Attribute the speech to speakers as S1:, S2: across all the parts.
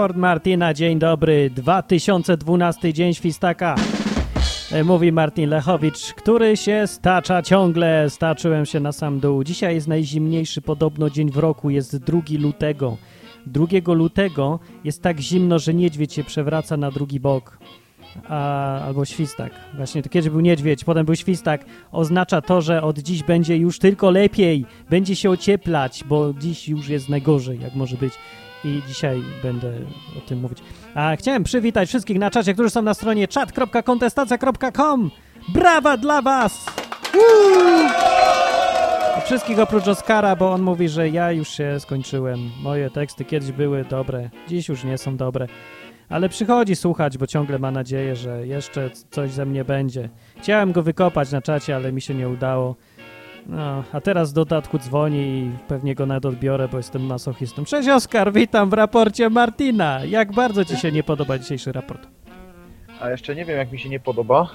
S1: Raport Martina, dzień dobry, 2012 dzień świstaka. Mówi Martin Lechowicz, który się stacza ciągle, staczyłem się na sam dół. Dzisiaj jest najzimniejszy podobno dzień w roku, jest 2 lutego. 2 lutego jest tak zimno, że niedźwiedź się przewraca na drugi bok. Albo świstak. Właśnie to kiedyś był niedźwiedź, potem był świstak. Oznacza to, że od dziś będzie już tylko lepiej. Będzie się ocieplać, bo dziś już jest najgorzej, jak może być. I dzisiaj będę o tym mówić. A chciałem przywitać wszystkich na czacie, którzy są na stronie chat.kontestacja.com. Brawa dla was! Wszystkich oprócz Oskara, bo on mówi, że ja już się skończyłem. Moje teksty kiedyś były dobre, dziś już nie są dobre. Ale przychodzi słuchać, bo ciągle ma nadzieję, że jeszcze coś ze mnie będzie. Chciałem go wykopać na czacie, ale mi się nie udało. No, a teraz w dodatku dzwoni i pewnie go nawet odbiorę, bo jestem masochistą. Cześć Oskar, witam w raporcie Martina. Jak bardzo ci się nie podoba dzisiejszy raport?
S2: A jeszcze nie wiem, jak mi się nie podoba,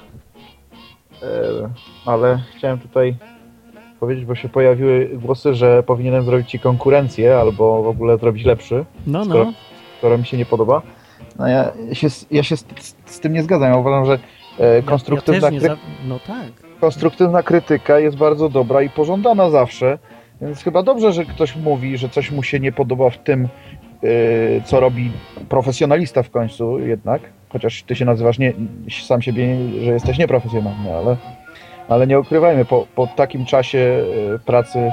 S2: ale chciałem tutaj powiedzieć, bo się pojawiły głosy, że powinienem zrobić ci konkurencję albo w ogóle zrobić lepszy, skoro mi się nie podoba. No ja się z tym nie zgadzam. Ja uważam, że konstruktywna krytyka jest bardzo dobra i pożądana zawsze, więc chyba dobrze, że ktoś mówi, że coś mu się nie podoba w tym, co robi profesjonalista w końcu jednak, chociaż ty się nazywasz sam siebie, że jesteś nieprofesjonalny, ale nie ukrywajmy, po takim czasie pracy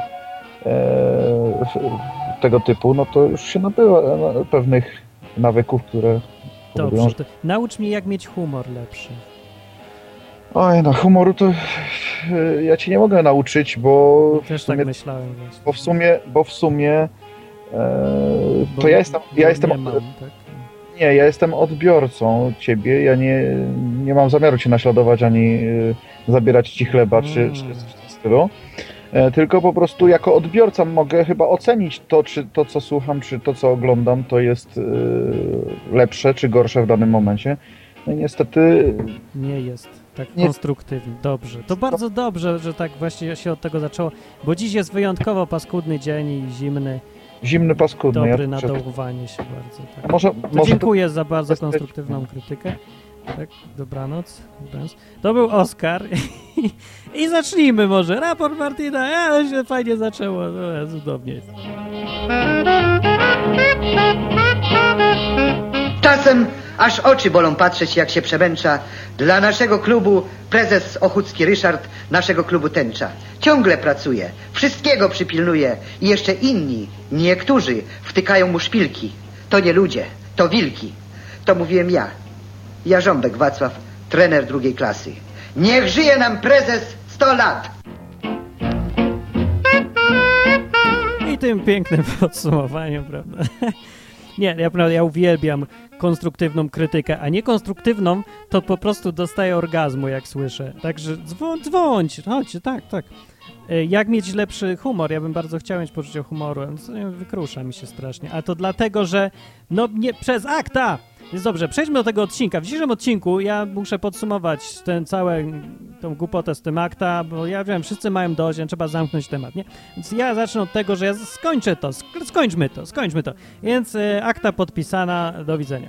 S2: tego typu, no to już się nabywa pewnych nawyków, które powodują,
S1: dobrze, to naucz mnie, jak mieć humor lepszy.
S2: Oj, no humoru to ja ci nie mogę nauczyć, bo
S1: też
S2: w sumie,
S1: tak myślałem właśnie.
S2: Bo w sumie to ja jestem ja jestem odbiorcą ciebie, ja nie mam zamiaru cię naśladować ani zabierać ci chleba czy coś w tym stylu. Tylko po prostu jako odbiorca mogę chyba ocenić to, czy to, co słucham, czy to, co oglądam, to jest lepsze czy gorsze w danym momencie. No i niestety
S1: nie jest tak konstruktywny. Dobrze. To bardzo dobrze, że tak właśnie się od tego zaczęło, bo dziś jest wyjątkowo paskudny dzień i zimny.
S2: Zimny, paskudny.
S1: Dobry na dołowanie się bardzo. Tak. Może dziękuję za bardzo konstruktywną krytykę. Tak, dobranoc. To był Oskar. I zacznijmy może. Raport Martina. Ja się fajnie zaczęło. No, cudownie jest.
S3: Czasem aż oczy bolą patrzeć, jak się przemęcza. Dla naszego klubu prezes Ochucki Ryszard, naszego klubu tęcza. Ciągle pracuje, wszystkiego przypilnuje i jeszcze inni, niektórzy wtykają mu szpilki. To nie ludzie, to wilki. To mówiłem ja. Jarząbek Wacław, trener 2 klasy. Niech żyje nam prezes 100 lat!
S1: I tym pięknym podsumowaniu, prawda? Nie, ja uwielbiam konstruktywną krytykę, a nie konstruktywną, to po prostu dostaję orgazmu, jak słyszę. Także dzwońcie, chodźcie, tak. Jak mieć lepszy humor? Ja bym bardzo chciał mieć poczucie humoru, wykrusza mi się strasznie. A to dlatego, że nie przez akta! Więc dobrze, przejdźmy do tego odcinka. W dzisiejszym odcinku ja muszę podsumować tą głupotę z tym akta, bo ja wiem, wszyscy mają dość, trzeba zamknąć temat, nie? Więc ja zacznę od tego, że ja skończmy to. Więc akta podpisana, do widzenia.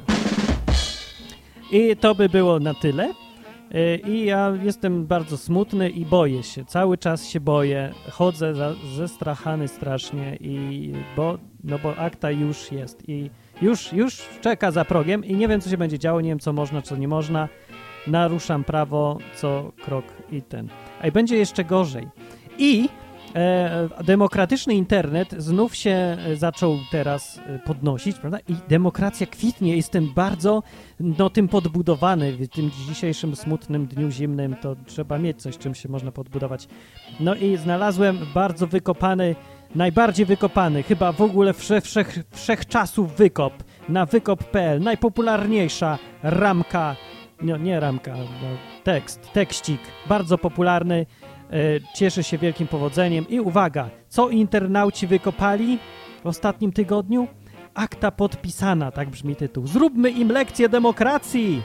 S1: I to by było na tyle. I ja jestem bardzo smutny i boję się, cały czas się boję, chodzę zestrachany strasznie bo akta już jest i już czeka za progiem i nie wiem, co się będzie działo, nie wiem, co można, co nie można, naruszam prawo co krok a i będzie jeszcze gorzej. I demokratyczny internet znów się zaczął teraz podnosić, prawda? I demokracja kwitnie, jestem bardzo tym podbudowany w tym dzisiejszym smutnym dniu zimnym, to trzeba mieć coś, czym się można podbudować. No i znalazłem bardzo najbardziej wykopany, chyba w ogóle wszechczasów wykop, na wykop.pl, najpopularniejsza ramka, nie ramka, tekstik, bardzo popularny, cieszy się wielkim powodzeniem i uwaga, co internauci wykopali w ostatnim tygodniu? Akta podpisana, tak brzmi tytuł. Zróbmy im lekcję demokracji!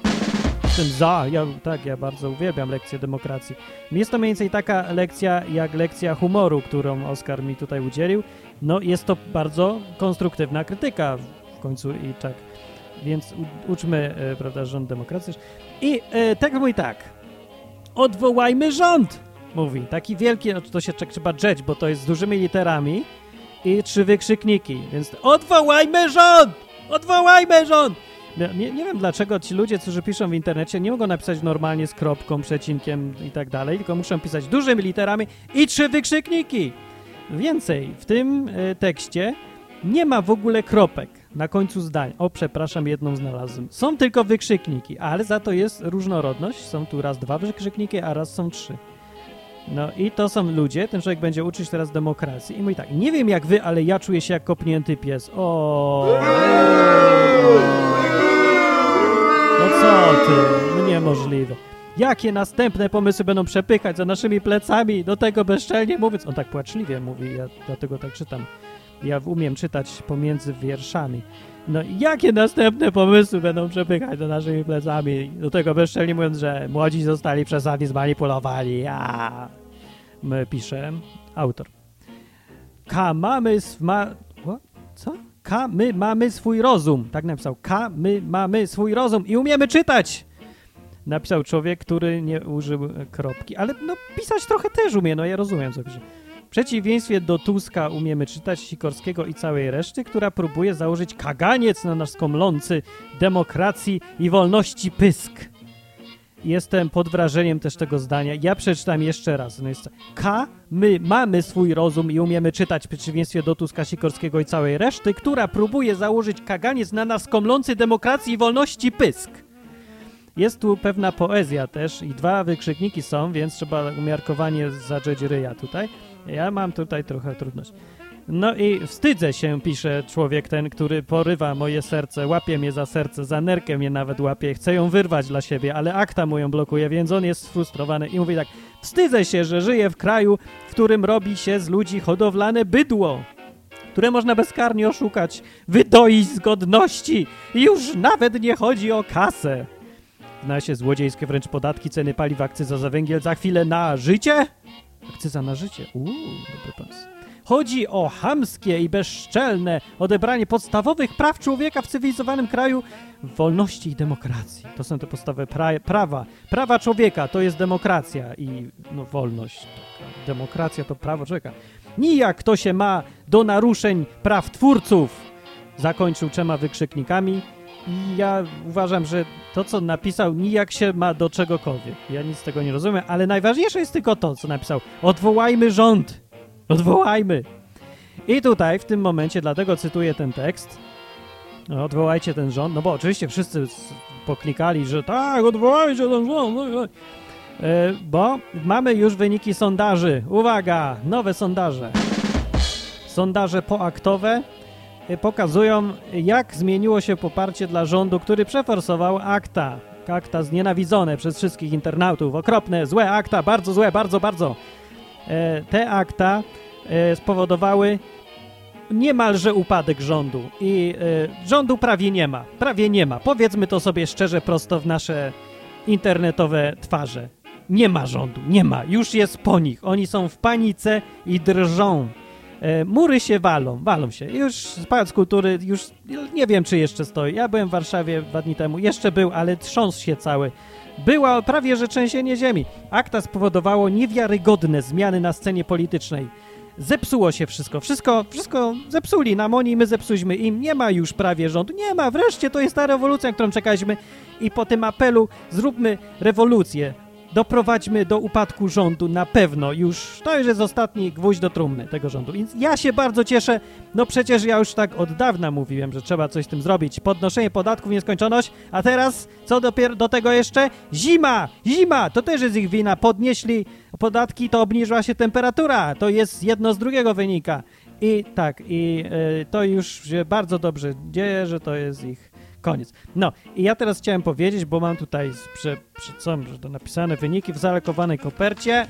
S1: Ja bardzo uwielbiam lekcję demokracji. Jest to mniej więcej taka lekcja, jak lekcja humoru, którą Oskar mi tutaj udzielił. No, jest to bardzo konstruktywna krytyka końcu i tak. Więc uczmy, prawda, rząd demokracji. I tak mówi tak. Odwołajmy rząd! Mówi. Taki wielki, to się trzeba drzeć, bo to jest z dużymi literami i 3 wykrzykniki. Więc odwołajmy rząd! Odwołajmy rząd! Nie wiem, dlaczego ci ludzie, którzy piszą w internecie, nie mogą napisać normalnie z kropką, przecinkiem i tak dalej, tylko muszą pisać dużymi literami i 3 wykrzykniki. Więcej, w tym tekście nie ma w ogóle kropek na końcu zdań. O, przepraszam, jedną znalazłem. Są tylko wykrzykniki, ale za to jest różnorodność. Są tu raz 2 wykrzykniki, a raz są 3. No i to są ludzie, ten człowiek będzie uczyć teraz demokracji i mówi tak, nie wiem jak wy, ale ja czuję się jak kopnięty pies. O. No co ty? No niemożliwe. Jakie następne pomysły będą przepychać za naszymi plecami, do tego bezczelnie mówiąc. On tak płaczliwie mówi, ja dlatego tak czytam. Ja umiem czytać pomiędzy wierszami. No jakie następne pomysły będą przepychać za naszymi plecami, do tego bezczelnie mówiąc, że młodzi zostali przesadnie zmanipulowani. Pisze autor. My mamy swój rozum. Tak napisał. My mamy swój rozum i umiemy czytać. Napisał człowiek, który nie użył kropki. Ale no pisać trochę też umie. No ja rozumiem, co pisze. W przeciwieństwie do Tuska umiemy czytać, Sikorskiego i całej reszty, która próbuje założyć kaganiec na nasz skomlący demokracji i wolności pysk. Jestem pod wrażeniem też tego zdania. Ja przeczytam jeszcze raz. No jest my mamy swój rozum i umiemy czytać w przeciwieństwie do Tuska, Sikorskiego i całej reszty, która próbuje założyć kaganiec na nas komlący demokracji i wolności pysk. Jest tu pewna poezja też i 2 wykrzykniki są, więc trzeba umiarkowanie zadrzeć ryja tutaj. Ja mam tutaj trochę trudność. No i wstydzę się, pisze człowiek ten, który porywa moje serce, łapie mnie za serce, za nerkę mnie nawet łapie, chce ją wyrwać dla siebie, ale akta mu ją blokuje, więc on jest sfrustrowany i mówi tak, wstydzę się, że żyję w kraju, w którym robi się z ludzi hodowlane bydło, które można bezkarnie oszukać, wydoić z godności i już nawet nie chodzi o kasę. Zna się złodziejskie wręcz podatki, ceny paliw, akcyza za węgiel, za chwilę na życie? Akcyza na życie. Dobry pomysł. Chodzi o chamskie i bezczelne odebranie podstawowych praw człowieka w cywilizowanym kraju, wolności i demokracji. To są te podstawowe prawa. Prawa człowieka to jest demokracja i wolność. Demokracja to prawo człowieka. Nijak to się ma do naruszeń praw twórców. Zakończył 3 wykrzyknikami. I ja uważam, że to, co napisał, nijak się ma do czegokolwiek. Ja nic z tego nie rozumiem, ale najważniejsze jest tylko to, co napisał. Odwołajmy rząd. Odwołajmy. I tutaj, w tym momencie, dlatego cytuję ten tekst. Odwołajcie ten rząd, no bo oczywiście wszyscy poklikali, że tak, odwołajcie ten rząd. Bo mamy już wyniki sondaży. Uwaga, nowe sondaże. Sondaże poaktowe pokazują, jak zmieniło się poparcie dla rządu, który przeforsował akta. Akta znienawidzone przez wszystkich internautów. Okropne, złe akta, bardzo złe, bardzo, bardzo. Te akta spowodowały niemalże upadek rządu i rządu prawie nie ma. Prawie nie ma. Powiedzmy to sobie szczerze, prosto w nasze internetowe twarze. Nie ma rządu, nie ma. Już jest po nich. Oni są w panice i drżą. Mury się walą się. Już Pałac Kultury już nie wiem, czy jeszcze stoi. Ja byłem w Warszawie 2 dni temu. Jeszcze był, ale trząsł się cały. Była prawie że trzęsienie ziemi. Akta spowodowało niewiarygodne zmiany na scenie politycznej. Zepsuło się wszystko. Wszystko zepsuli nam oni, my zepsuliśmy im. Nie ma już prawie rządu. Nie ma. Wreszcie to jest ta rewolucja, którą czekaliśmy. I po tym apelu zróbmy rewolucję. Doprowadźmy do upadku rządu na pewno. To już jest ostatni gwóźdź do trumny tego rządu. Więc ja się bardzo cieszę. No przecież ja już tak od dawna mówiłem, że trzeba coś z tym zrobić. Podnoszenie podatków, nieskończoność. A teraz, co do tego jeszcze? Zima! To też jest ich wina. Podnieśli podatki, to obniżyła się temperatura. To jest jedno z drugiego wynika. I tak, to już się bardzo dobrze dzieje, że to jest ich koniec. No i ja teraz chciałem powiedzieć, bo mam tutaj że to napisane wyniki w zalekowanej kopercie.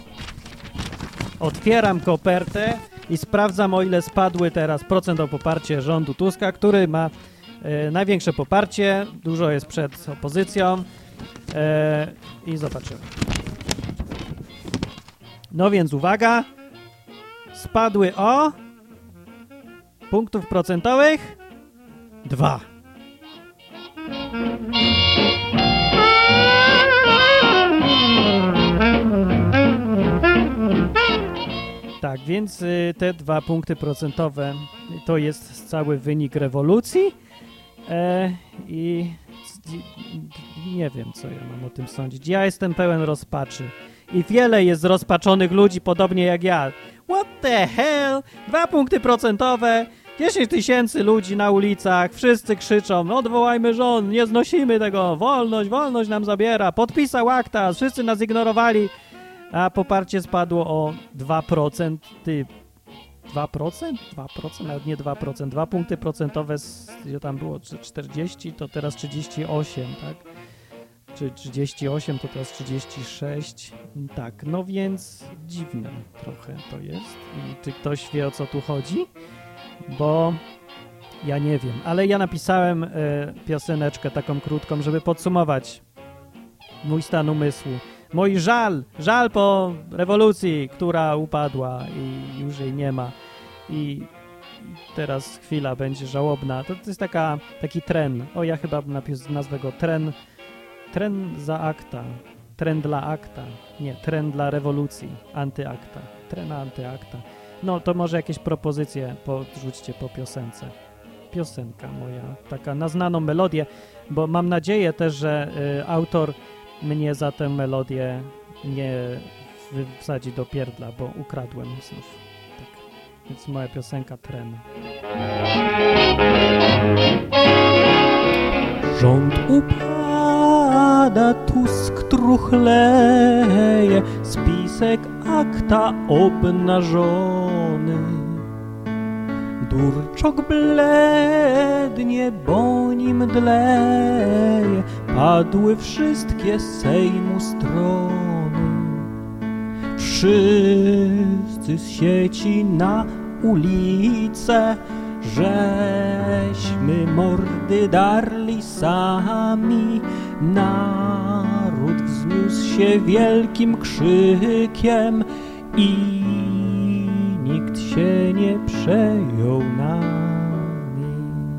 S1: Otwieram kopertę i sprawdzam, o ile spadły teraz procent o poparcie rządu Tuska, który ma największe poparcie. Dużo jest przed opozycją. I zobaczymy. No więc uwaga. Spadły o punktów procentowych 2. Tak, więc te 2 punkty procentowe to jest cały wynik rewolucji i nie wiem, co ja mam o tym sądzić. Ja jestem pełen rozpaczy i wiele jest rozpaczonych ludzi, podobnie jak ja. What the hell? 2 punkty procentowe, 10 000 ludzi na ulicach, wszyscy krzyczą, odwołajmy rząd, nie znosimy tego, wolność, wolność nam zabiera, podpisał akta, wszyscy nas ignorowali, a poparcie spadło o 2%. 2%? 2%? Nawet nie 2%. 2 punkty procentowe, gdzie tam było 40, to teraz 38, tak? Czy 38, to teraz 36. Tak, no więc dziwne trochę to jest. I czy ktoś wie, o co tu chodzi? Bo ja nie wiem. Ale ja napisałem pioseneczkę taką krótką, żeby podsumować mój stan umysłu. Mój żal po rewolucji, która upadła i już jej nie ma. I teraz chwila będzie żałobna. To jest taki tren. O, ja chyba nazwę go tren za akta. Tren dla akta. Nie, tren dla rewolucji. Antyakta. Tren antyakta. No, to może jakieś propozycje podrzućcie po piosence. Piosenka moja, taka na znaną melodię, bo mam nadzieję też, że autor mnie za tę melodię nie wsadzi do pierdla, bo ukradłem znów. Tak. Więc moja piosenka Tren. Rząd upada, Tusk truchleje, spisek akta obnażony. Durczok blednie, bo nim dleje, padły wszystkie Sejmu strony. Wszyscy z sieci na ulicę, żeśmy mordy darli sami. Naród wzniósł się wielkim krzykiem i nikt się nie przejął nami.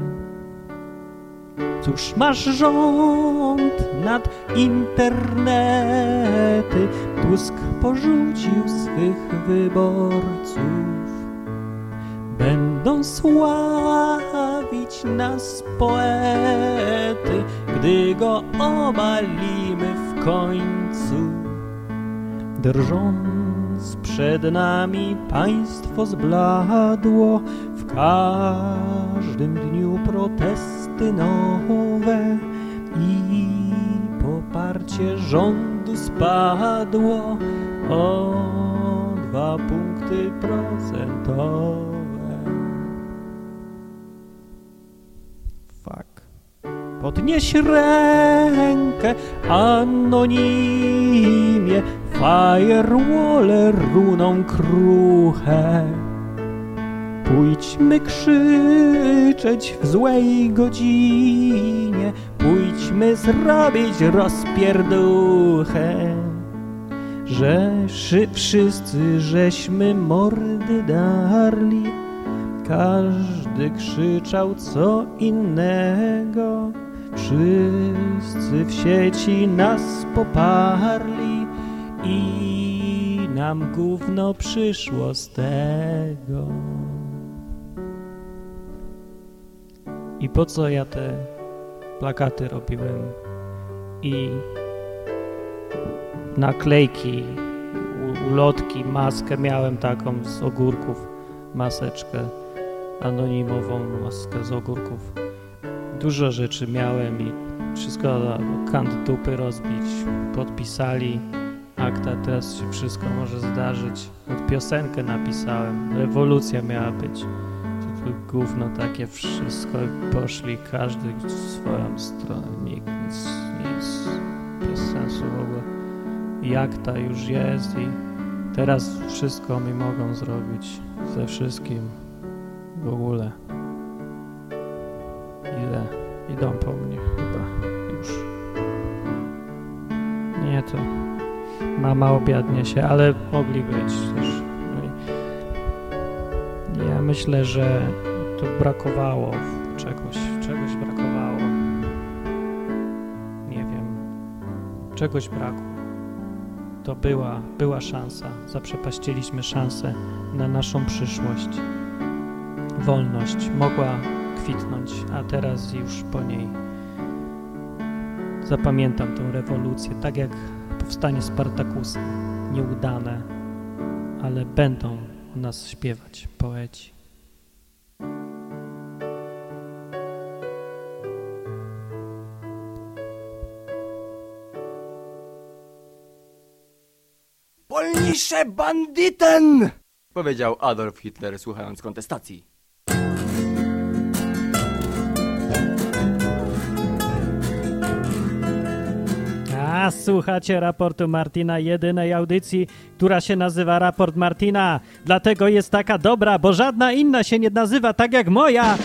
S1: Cóż masz rząd nad internety, Tusk porzucił swych wyborców. Będą sławić nas poety, gdy go obalimy w końcu. Drżąc przed nami państwo zbladło, w każdym dniu protesty nowe i poparcie rządu spadło o 2 punkty procentowe. Fuck. Podnieś rękę, anonimie, firewall runą kruche. Pójdźmy krzyczeć w złej godzinie, pójdźmy zrobić rozpierduchę. Że wszyscy żeśmy mordy darli, każdy krzyczał co innego. Wszyscy w sieci nas poparli i nam gówno przyszło z tego. I po co ja te plakaty robiłem i naklejki, ulotki, maskę miałem taką z ogórków, maseczkę anonimową, maskę z ogórków. Dużo rzeczy miałem i wszystko kant dupy rozbić, podpisali akta, teraz się wszystko może zdarzyć. Od piosenkę napisałem, rewolucja miała być. To gówno takie wszystko, poszli każdy w swoją stronę, nikt nic bez sensu w ogóle. I akta już jest i teraz wszystko mi mogą zrobić ze wszystkim w ogóle. Idą po mnie chyba już. Nie, to mama obiadnie się, ale mogli być też. Ja myślę, że tu brakowało czegoś czegoś brakło. To była szansa. Zaprzepaściliśmy szansę na naszą przyszłość. Wolność mogła kwitnąć, a teraz już po niej zapamiętam tę rewolucję, tak jak powstanie Spartakusa. Nieudane, ale będą o nas śpiewać poeci.
S4: Polnische Banditen! Powiedział Adolf Hitler, słuchając kontestacji.
S1: A słuchacie raportu Martina, jedynej audycji, która się nazywa Raport Martina. Dlatego jest taka dobra, bo żadna inna się nie nazywa tak jak moja.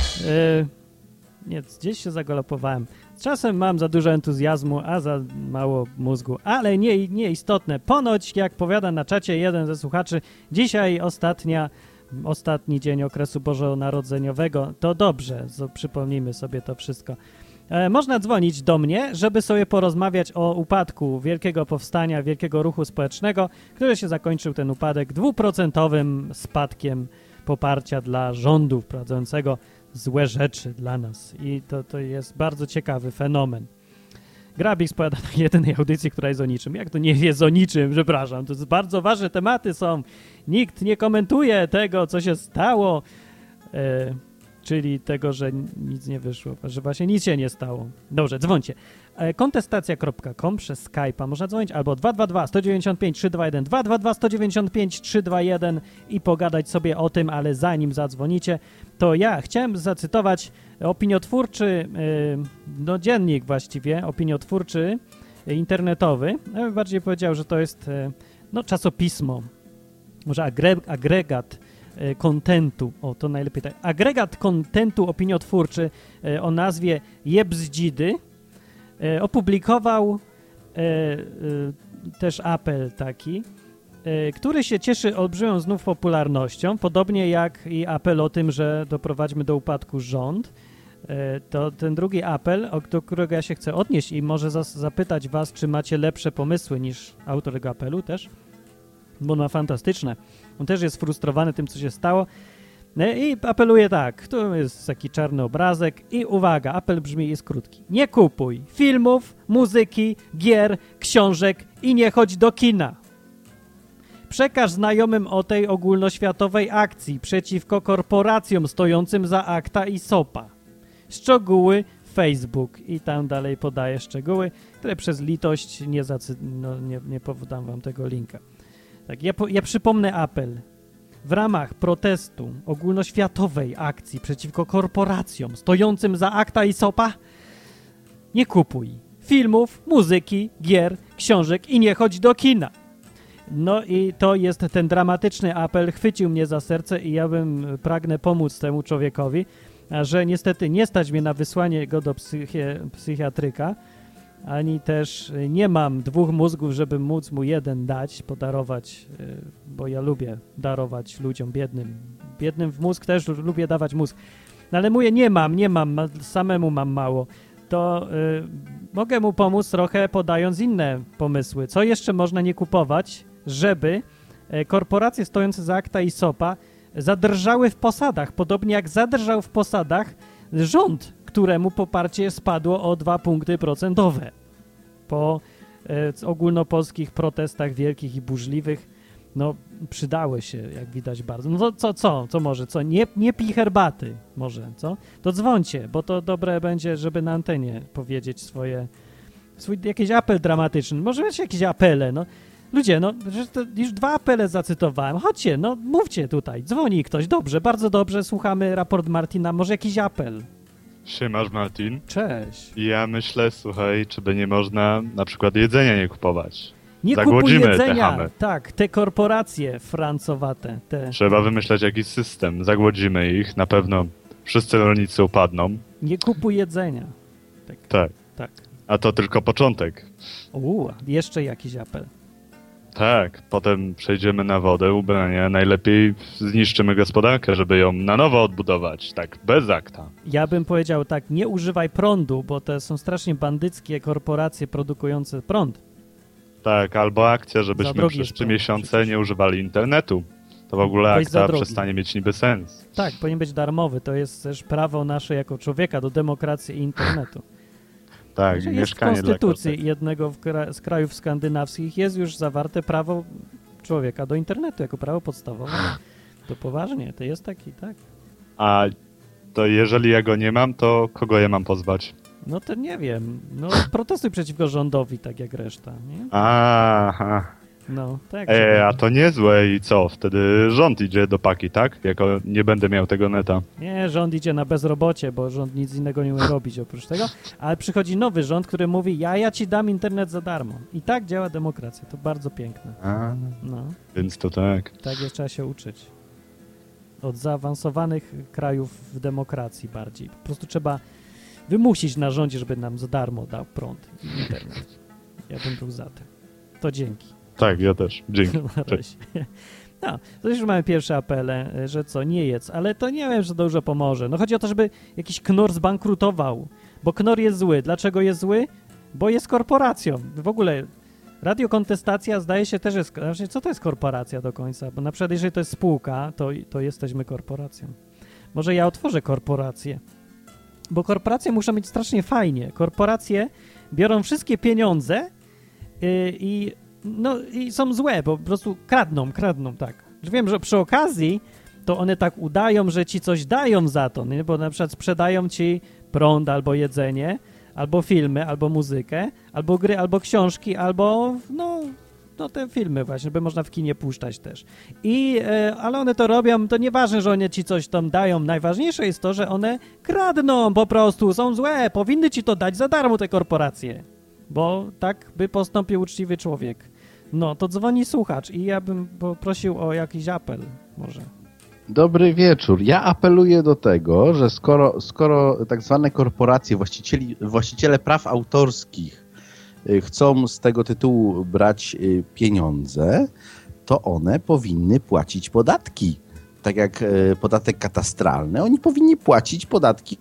S1: Nie, gdzieś się zagalopowałem. Czasem mam za dużo entuzjazmu, a za mało mózgu, ale nieistotne. Ponoć, jak powiada na czacie jeden ze słuchaczy, dzisiaj ostatni dzień okresu bożonarodzeniowego. To dobrze, przypomnijmy sobie to wszystko. Można dzwonić do mnie, żeby sobie porozmawiać o upadku Wielkiego Powstania, Wielkiego Ruchu Społecznego, który się zakończył, ten upadek, 2% spadkiem poparcia dla rządu wprowadzającego złe rzeczy dla nas. I to jest bardzo ciekawy fenomen. Grabik spowiada na jedynej audycji, która jest o niczym. Jak to nie jest o niczym? Przepraszam, to bardzo ważne tematy są. Nikt nie komentuje tego, co się stało. Czyli tego, że nic nie wyszło, że właśnie nic się nie stało. Dobrze, dzwońcie. Kontestacja.com przez Skype'a można dzwonić albo 222-195-321, 222-195-321 i pogadać sobie o tym, ale zanim zadzwonicie, to ja chciałem zacytować opiniotwórczy, dziennik właściwie, opiniotwórczy, internetowy. Ja bym bardziej powiedział, że to jest czasopismo, może agregat kontentu, to najlepiej tak. Agregat kontentu opiniotwórczy o nazwie Jebzdzidy opublikował też apel taki, który się cieszy olbrzymią znów popularnością, podobnie jak i apel o tym, że doprowadźmy do upadku rząd. To ten drugi apel, do którego ja się chcę odnieść i może zapytać was, czy macie lepsze pomysły niż autor tego apelu też, bo on ma fantastyczne. On też jest frustrowany tym, co się stało i apeluje tak, tu jest taki czarny obrazek i uwaga, apel brzmi, jest krótki. Nie kupuj filmów, muzyki, gier, książek i nie chodź do kina. Przekaż znajomym o tej ogólnoświatowej akcji przeciwko korporacjom stojącym za ACTA i SOPA. Szczegóły Facebook i tam dalej podaję szczegóły, które przez litość nie podam wam tego linka. Tak, ja przypomnę apel. W ramach protestu ogólnoświatowej akcji przeciwko korporacjom stojącym za ACTA i SOPA nie kupuj filmów, muzyki, gier, książek i nie chodź do kina. No i to jest ten dramatyczny apel, chwycił mnie za serce i ja pragnę pomóc temu człowiekowi, a że niestety nie stać mnie na wysłanie go do psychiatryka, ani też nie mam 2 mózgów, żeby móc mu jeden dać, podarować, bo ja lubię darować ludziom biednym. Biednym w mózg też lubię dawać mózg. No ale mówię, nie mam, samemu mam mało. To mogę mu pomóc trochę podając inne pomysły. Co jeszcze można nie kupować, żeby korporacje stojące za ACTA i SOPA zadrżały w posadach, podobnie jak zadrżał w posadach rząd, któremu poparcie spadło o 2 punkty procentowe po ogólnopolskich protestach wielkich i burzliwych. No, przydały się, jak widać bardzo. No to co może, co? Nie pij herbaty może, co? To dzwońcie, bo to dobre będzie, żeby na antenie powiedzieć swój jakiś apel dramatyczny. Może być jakieś apele, no. Ludzie, już 2 apele zacytowałem. Chodźcie, mówcie tutaj, dzwoni ktoś. Dobrze, bardzo dobrze, słuchamy raport Martina. Może jakiś apel?
S5: Siemasz, Martin.
S1: Cześć.
S5: Ja myślę, słuchaj, czy by nie można na przykład jedzenia nie kupować.
S1: Nie kupuj jedzenia, tak, te korporacje francowate.
S5: Trzeba wymyśleć jakiś system, zagłodzimy ich, na pewno wszyscy rolnicy upadną.
S1: Nie kupuj jedzenia.
S5: Tak. A to tylko początek.
S1: Jeszcze jakiś apel.
S5: Tak, potem przejdziemy na wodę, ubrania, najlepiej zniszczymy gospodarkę, żeby ją na nowo odbudować, tak bez akta.
S1: Ja bym powiedział tak, nie używaj prądu, bo to są strasznie bandyckie korporacje produkujące prąd.
S5: Tak, albo akcja, żebyśmy przez 3 miesiące nie używali internetu. To w ogóle akta przestanie mieć niby sens.
S1: Tak, powinien być darmowy. To jest też prawo nasze jako człowieka do demokracji i internetu.
S5: Tak,
S1: jest
S5: mieszkanie
S1: w konstytucji jednego z krajów skandynawskich jest już zawarte prawo człowieka do internetu jako prawo podstawowe. To poważnie, to jest taki, tak.
S5: A to jeżeli ja go nie mam, to kogo ja mam pozwać?
S1: No to nie wiem. No protestuj przeciwko rządowi, tak jak reszta, nie?
S5: Aha.
S1: No, tak.
S5: A to niezłe i co? Wtedy rząd idzie do paki, tak? Jako nie będę miał tego neta.
S1: Nie, rząd idzie na bezrobocie, bo rząd nic innego nie umie robić oprócz tego, ale przychodzi nowy rząd, który mówi, ja ci dam internet za darmo. I tak działa demokracja, to bardzo piękne. No.
S5: Więc to tak.
S1: Tak jest, trzeba się uczyć. Od zaawansowanych krajów w demokracji bardziej. Po prostu trzeba wymusić na rządzie, żeby nam za darmo dał prąd i internet. Ja bym był za tym. To dzięki.
S5: Tak, ja też. Dzięki.
S1: No, to już mamy pierwsze apele, że co, nie jedz, ale to nie wiem, że dużo pomoże. No chodzi o to, żeby jakiś KNOR zbankrutował, bo KNOR jest zły. Dlaczego jest zły? Bo jest korporacją. W ogóle radiokontestacja zdaje się też jest... Znaczy, co to jest korporacja do końca? Bo na przykład jeżeli to jest spółka, to jesteśmy korporacją. Może ja otworzę korporację. Bo korporacje muszą mieć strasznie fajnie. Korporacje biorą wszystkie pieniądze i są złe, bo po prostu kradną, tak. Wiem, że przy okazji to one tak udają, że ci coś dają za to, nie? Bo na przykład sprzedają ci prąd albo jedzenie, albo filmy, albo muzykę, albo gry, albo książki, albo te filmy właśnie, by można w kinie puszczać też. Ale one to robią, to nieważne, że one ci coś tam dają, najważniejsze jest to, że one kradną po prostu, są złe, powinny ci to dać za darmo te korporacje. Bo tak by postąpił uczciwy człowiek. No, to dzwoni słuchacz i ja bym poprosił o jakiś apel może.
S6: Dobry wieczór. Ja apeluję do tego, że skoro tak zwane korporacje, właściciele praw autorskich chcą z tego tytułu brać pieniądze, to one powinny płacić podatki. Tak jak podatek katastralny, oni powinni płacić podatki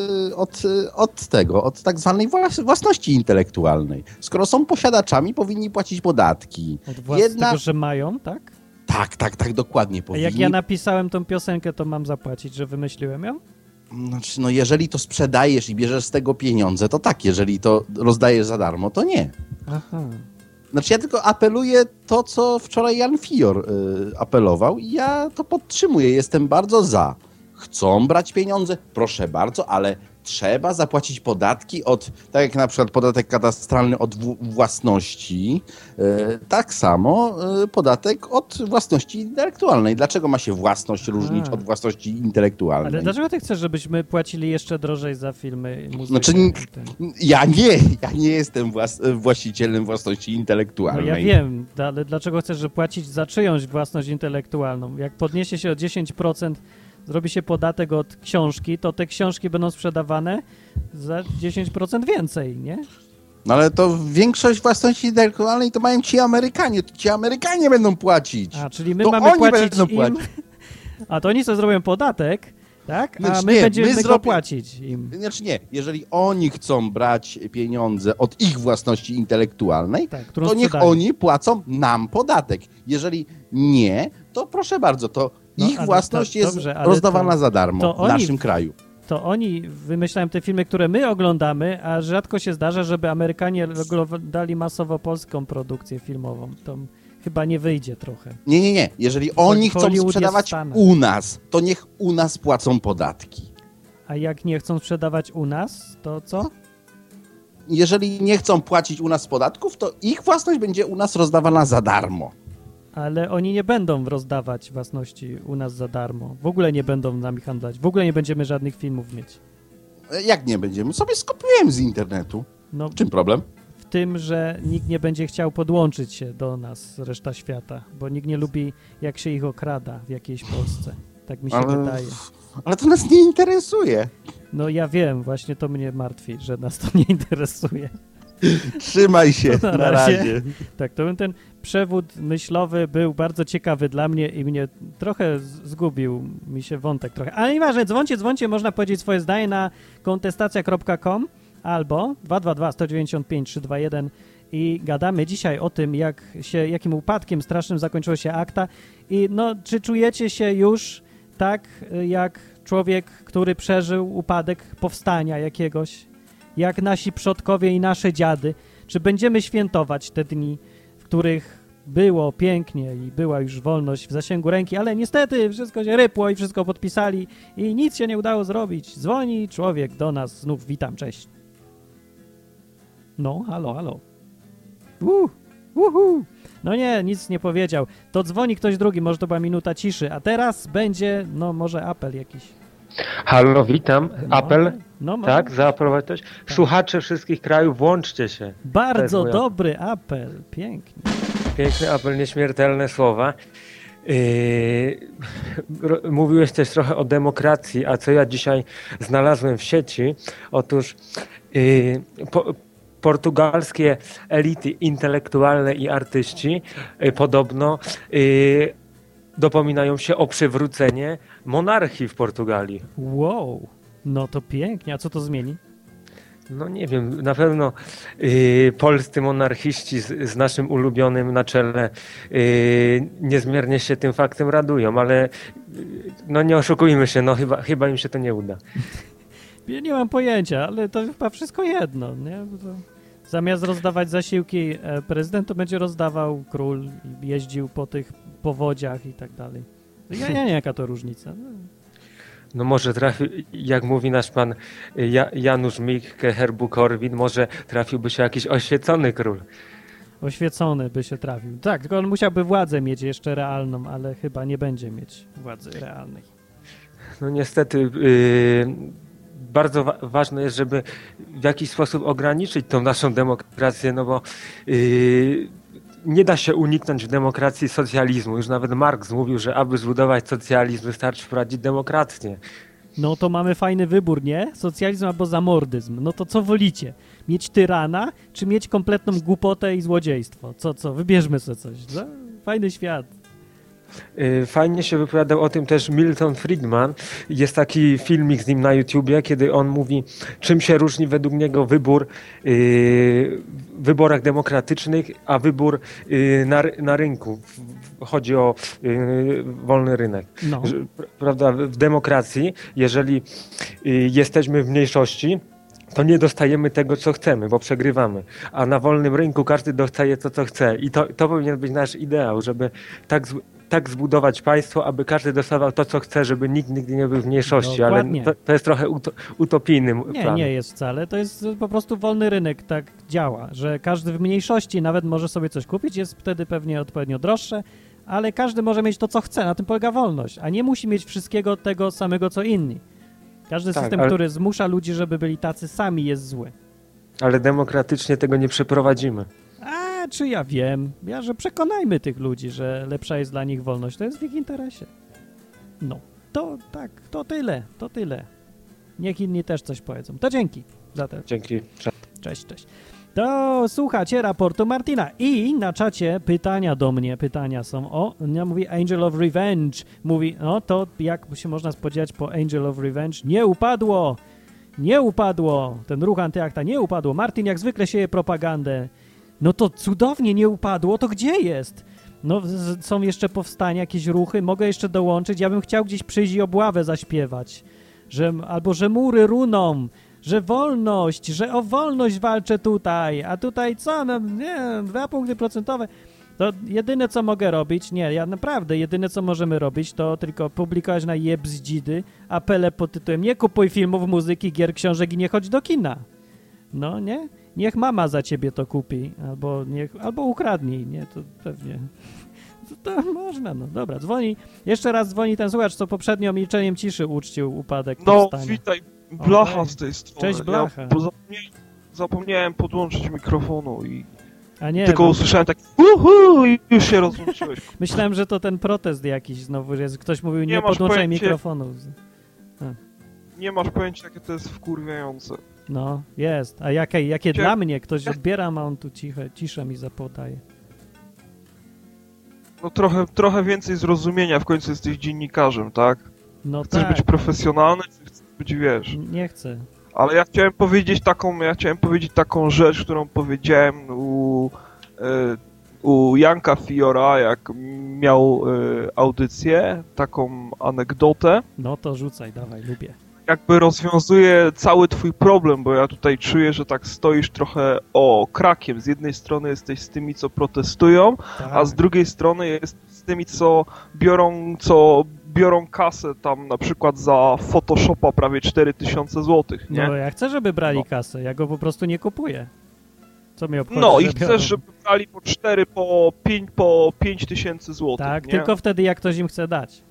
S6: od tak zwanej własności intelektualnej. Skoro są posiadaczami, powinni płacić podatki.
S1: Od tego, że mają, tak?
S6: Tak, dokładnie powinni.
S1: A jak ja napisałem tą piosenkę, to mam zapłacić, że wymyśliłem ją?
S6: Znaczy, jeżeli to sprzedajesz i bierzesz z tego pieniądze, to tak. Jeżeli to rozdajesz za darmo, to nie.
S1: Aha.
S6: Znaczy ja tylko apeluję to, co wczoraj Jan Fior apelował i ja to podtrzymuję. Jestem bardzo za. Chcą brać pieniądze? Proszę bardzo, ale trzeba zapłacić podatki tak jak na przykład podatek katastralny od własności, tak samo podatek od własności intelektualnej. Dlaczego ma się własność różnić od własności intelektualnej?
S1: Ale dlaczego ty chcesz, żebyśmy płacili jeszcze drożej za filmy i muzykę?
S6: Znaczy, ja nie jestem właścicielem własności intelektualnej.
S1: No ja wiem, ale dlaczego chcesz, płacić za czyjąś własność intelektualną? Jak podniesie się o 10%, zrobi się podatek od książki, to te książki będą sprzedawane za 10% więcej, nie?
S6: No ale to większość własności intelektualnej to mają ci Amerykanie. To ci Amerykanie będą płacić.
S1: A, czyli my mamy płacić im... A to oni sobie zrobią podatek, tak? A my będziemy go płacić im.
S6: Znaczy nie, jeżeli oni chcą brać pieniądze od ich własności intelektualnej, tak, to niech oni płacą nam podatek. Jeżeli nie, to proszę bardzo, to ich własność jest rozdawana za darmo w naszym kraju.
S1: To oni wymyślają te filmy, które my oglądamy, a rzadko się zdarza, żeby Amerykanie oglądali masowo polską produkcję filmową. To chyba nie wyjdzie trochę.
S6: Nie. Jeżeli oni chcą sprzedawać u nas, to niech u nas płacą podatki.
S1: A jak nie chcą sprzedawać u nas, to co?
S6: Jeżeli nie chcą płacić u nas podatków, to ich własność będzie u nas rozdawana za darmo.
S1: Ale oni nie będą rozdawać własności u nas za darmo. W ogóle nie będą nami handlać. W ogóle nie będziemy żadnych filmów mieć.
S6: Jak nie będziemy? Sobie skopiujemy z internetu. No, w czym problem?
S1: W tym, że nikt nie będzie chciał podłączyć się do nas, reszta świata. Bo nikt nie lubi, jak się ich okrada w jakiejś Polsce. Tak mi się wydaje.
S6: Ale to nas nie interesuje.
S1: No ja wiem, właśnie to mnie martwi, że nas to nie interesuje.
S6: Trzymaj się,
S1: To
S6: na razie.
S1: Tak, to ten przewód myślowy był bardzo ciekawy dla mnie i mnie trochę zgubił mi się wątek trochę. Ale nieważne, dzwoncie, można powiedzieć swoje zdanie na kontestacja.com albo 222-195-321 i gadamy dzisiaj o tym, jakim upadkiem strasznym zakończyło się akta i no, czy czujecie się już tak jak człowiek, który przeżył upadek powstania jakiegoś, jak nasi przodkowie i nasze dziady? Czy będziemy świętować te dni, w których było pięknie i była już wolność w zasięgu ręki, ale niestety wszystko się rypło i wszystko podpisali i nic się nie udało zrobić. Dzwoni człowiek do nas, znów witam, cześć. No, halo. No nie, nic nie powiedział. To dzwoni ktoś drugi, może to była minuta ciszy, a teraz będzie, no może apel jakiś.
S7: Halo, witam. Apel?
S1: No,
S7: tak, zaapelować coś. Słuchacze wszystkich krajów, włączcie się.
S1: Bardzo dobry apel, pięknie.
S7: Piękny apel, nieśmiertelne słowa. Mówiłeś też trochę o demokracji, a co ja dzisiaj znalazłem w sieci? Otóż portugalskie elity intelektualne i artyści podobno dopominają się o przywrócenie monarchii w Portugalii.
S1: Wow, no to pięknie. A co to zmieni?
S7: No nie wiem, na pewno polscy monarchiści z naszym ulubionym na czele niezmiernie się tym faktem radują, ale no nie oszukujmy się, no chyba im się to nie uda.
S1: Ja nie mam pojęcia, ale to chyba wszystko jedno, nie? Zamiast rozdawać zasiłki prezydent, to będzie rozdawał król i jeździł po tych powodziach i tak dalej. Ja nie wiem, jaka to różnica.
S7: No może trafił, jak mówi nasz pan Janusz Mikke Herbu Korwin, może trafiłby się jakiś oświecony król.
S1: Oświecony by się trafił. Tak, tylko on musiałby władzę mieć jeszcze realną, ale chyba nie będzie mieć władzy realnej.
S7: No niestety bardzo ważne jest, żeby w jakiś sposób ograniczyć tą naszą demokrację, no bo nie da się uniknąć w demokracji socjalizmu. Już nawet Marks mówił, że aby zbudować socjalizm, wystarczy wprowadzić demokrację.
S1: No to mamy fajny wybór, nie? Socjalizm albo zamordyzm. No to co wolicie? Mieć tyrana, czy mieć kompletną głupotę i złodziejstwo? Co? Wybierzmy sobie coś. No, fajny świat.
S7: Fajnie się wypowiadał o tym też Milton Friedman. Jest taki filmik z nim na YouTubie, kiedy on mówi, czym się różni według niego wybór w wyborach demokratycznych, a wybór na rynku. Chodzi o wolny rynek. No. Prawda? W demokracji, jeżeli jesteśmy w mniejszości, to nie dostajemy tego, co chcemy, bo przegrywamy. A na wolnym rynku każdy dostaje to, co chce. I to powinien być nasz ideał, żeby tak zbudować państwo, aby każdy dostawał to, co chce, żeby nikt nigdy nie był w mniejszości. Dokładnie. Ale to jest trochę utopijny plan.
S1: Nie jest wcale. To jest po prostu wolny rynek, tak działa, że każdy w mniejszości nawet może sobie coś kupić, jest wtedy pewnie odpowiednio droższe, ale każdy może mieć to, co chce. Na tym polega wolność, a nie musi mieć wszystkiego tego samego, co inni. Każdy system, który zmusza ludzi, żeby byli tacy sami, jest zły.
S7: Ale demokratycznie tego nie przeprowadzimy.
S1: Czy ja wiem? Że przekonajmy tych ludzi, że lepsza jest dla nich wolność. To jest w ich interesie. No, to tak, to tyle. Niech inni też coś powiedzą. To dzięki za to.
S7: Dzięki.
S1: Cześć. To słuchacie raportu Martina i na czacie pytania są ja mówi Angel of Revenge. Mówi, no to jak się można spodziewać po Angel of Revenge? Nie upadło. Ten ruch antyakta nie upadło. Martin jak zwykle sieje propagandę. No to cudownie nie upadło, to gdzie jest? No są jeszcze powstania, jakieś ruchy, mogę jeszcze dołączyć. Ja bym chciał gdzieś przyjść i obławę zaśpiewać. Albo że mury runą, że wolność, że o wolność walczę tutaj, a tutaj co? No nie, 2 punkty procentowe. To jedyne co mogę robić, jedyne co możemy robić, to tylko publikować na jebzdzidy apele pod tytułem nie kupuj filmów, muzyki, gier, książek i nie chodź do kina. No nie? Niech mama za ciebie to kupi, albo ukradnij, nie? To pewnie. To można, no dobra, jeszcze raz dzwoni ten słuchacz, co poprzednio milczeniem ciszy uczcił upadek powstania.
S8: No, witaj, Blacha z tej strony.
S1: Cześć, Blacha.
S8: Zapomniałem podłączyć mikrofonu i
S1: tylko
S8: usłyszałem tak i już się rozłączyłeś.
S1: Myślałem, że to ten protest jakiś znowu, że ktoś mówił nie podłączaj mikrofonu.
S8: Nie masz pojęcia, jakie to jest wkurwiające.
S1: No, jest. A jakie dla mnie ktoś odbiera, a on tu ciszę mi zapodaje.
S8: No trochę więcej zrozumienia, w końcu jesteś dziennikarzem, tak?
S1: No
S8: chcesz
S1: tak.
S8: być profesjonalny, czy chcesz być, wiesz?
S1: Nie chcę.
S8: Ale ja chciałem powiedzieć taką rzecz, którą powiedziałem u Janka Fiora, jak miał audycję, taką anegdotę.
S1: No to rzucaj, dawaj, lubię.
S8: Jakby rozwiązuje cały twój problem, bo ja tutaj czuję, że tak stoisz trochę krakiem. Z jednej strony jesteś z tymi, co protestują,
S1: Tak.
S8: a z drugiej strony jest z tymi, co biorą kasę tam na przykład za Photoshopa prawie 4000 złotych, nie?
S1: No ja chcę, żeby brali kasę, ja go po prostu nie kupuję. Co mnie obchodzi?
S8: No i
S1: że
S8: chcesz,
S1: biorą?
S8: żeby brali po 4, po 5000 złotych,
S1: Tak,
S8: nie?
S1: tylko wtedy jak ktoś im chce dać.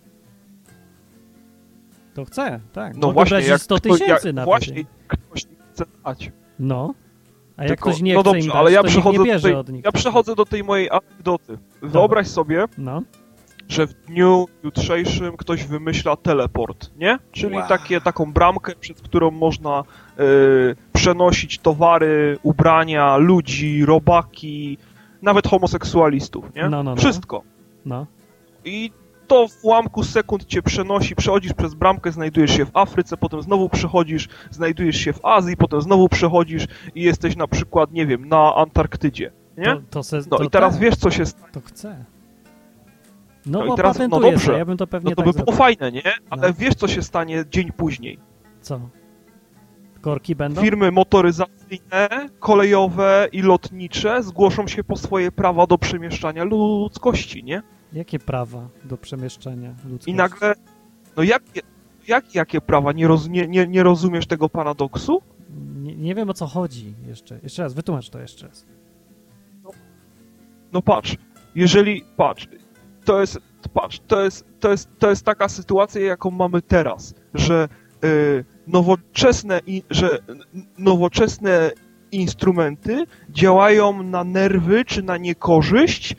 S1: To chcę, tak.
S8: No
S1: Mogę
S8: właśnie,
S1: brać
S8: jak
S1: 100 tysięcy nawet.
S8: właśnie ktoś im chce dać.
S1: No. A jak
S8: Tylko,
S1: ktoś nie
S8: no
S1: chce
S8: dobrze,
S1: im
S8: ale
S1: dać,
S8: ja
S1: to niech nie bierze od nich.
S8: ja przechodzę do tej mojej anegdoty. Wyobraź sobie,
S1: No.
S8: że w dniu jutrzejszym ktoś wymyśla teleport, nie? Czyli taką bramkę, przez którą można przenosić towary, ubrania, ludzi, robaki, nawet homoseksualistów, nie?
S1: No.
S8: Wszystko.
S1: No.
S8: I to w ułamku sekund cię przenosi, przechodzisz przez bramkę, znajdujesz się w Afryce, potem znowu przechodzisz, znajdujesz się w Azji, potem znowu przechodzisz i jesteś na przykład, nie wiem, na Antarktydzie, nie?
S1: To
S8: i teraz
S1: tak.
S8: wiesz, co się stanie.
S1: To chcę. No
S8: I
S1: bo
S8: teraz,
S1: patentuję
S8: dobrze,
S1: sobie, ja bym to pewnie
S8: no to
S1: tak
S8: by było
S1: zrobił.
S8: fajne, nie? Ale
S1: No.
S8: wiesz, co się stanie dzień później.
S1: Co? Korki będą?
S8: Firmy motoryzacyjne, kolejowe i lotnicze zgłoszą się po swoje prawa do przemieszczania ludzkości, nie?
S1: Jakie prawa do przemieszczania ludzkości?
S8: I nagle, no jakie prawa? Nie rozumiesz tego paradoksu?
S1: Nie wiem, o co chodzi jeszcze. Jeszcze raz, wytłumacz to jeszcze raz.
S8: No patrz, to jest taka sytuacja, jaką mamy teraz, że nowoczesne instrumenty działają na nerwy czy na niekorzyść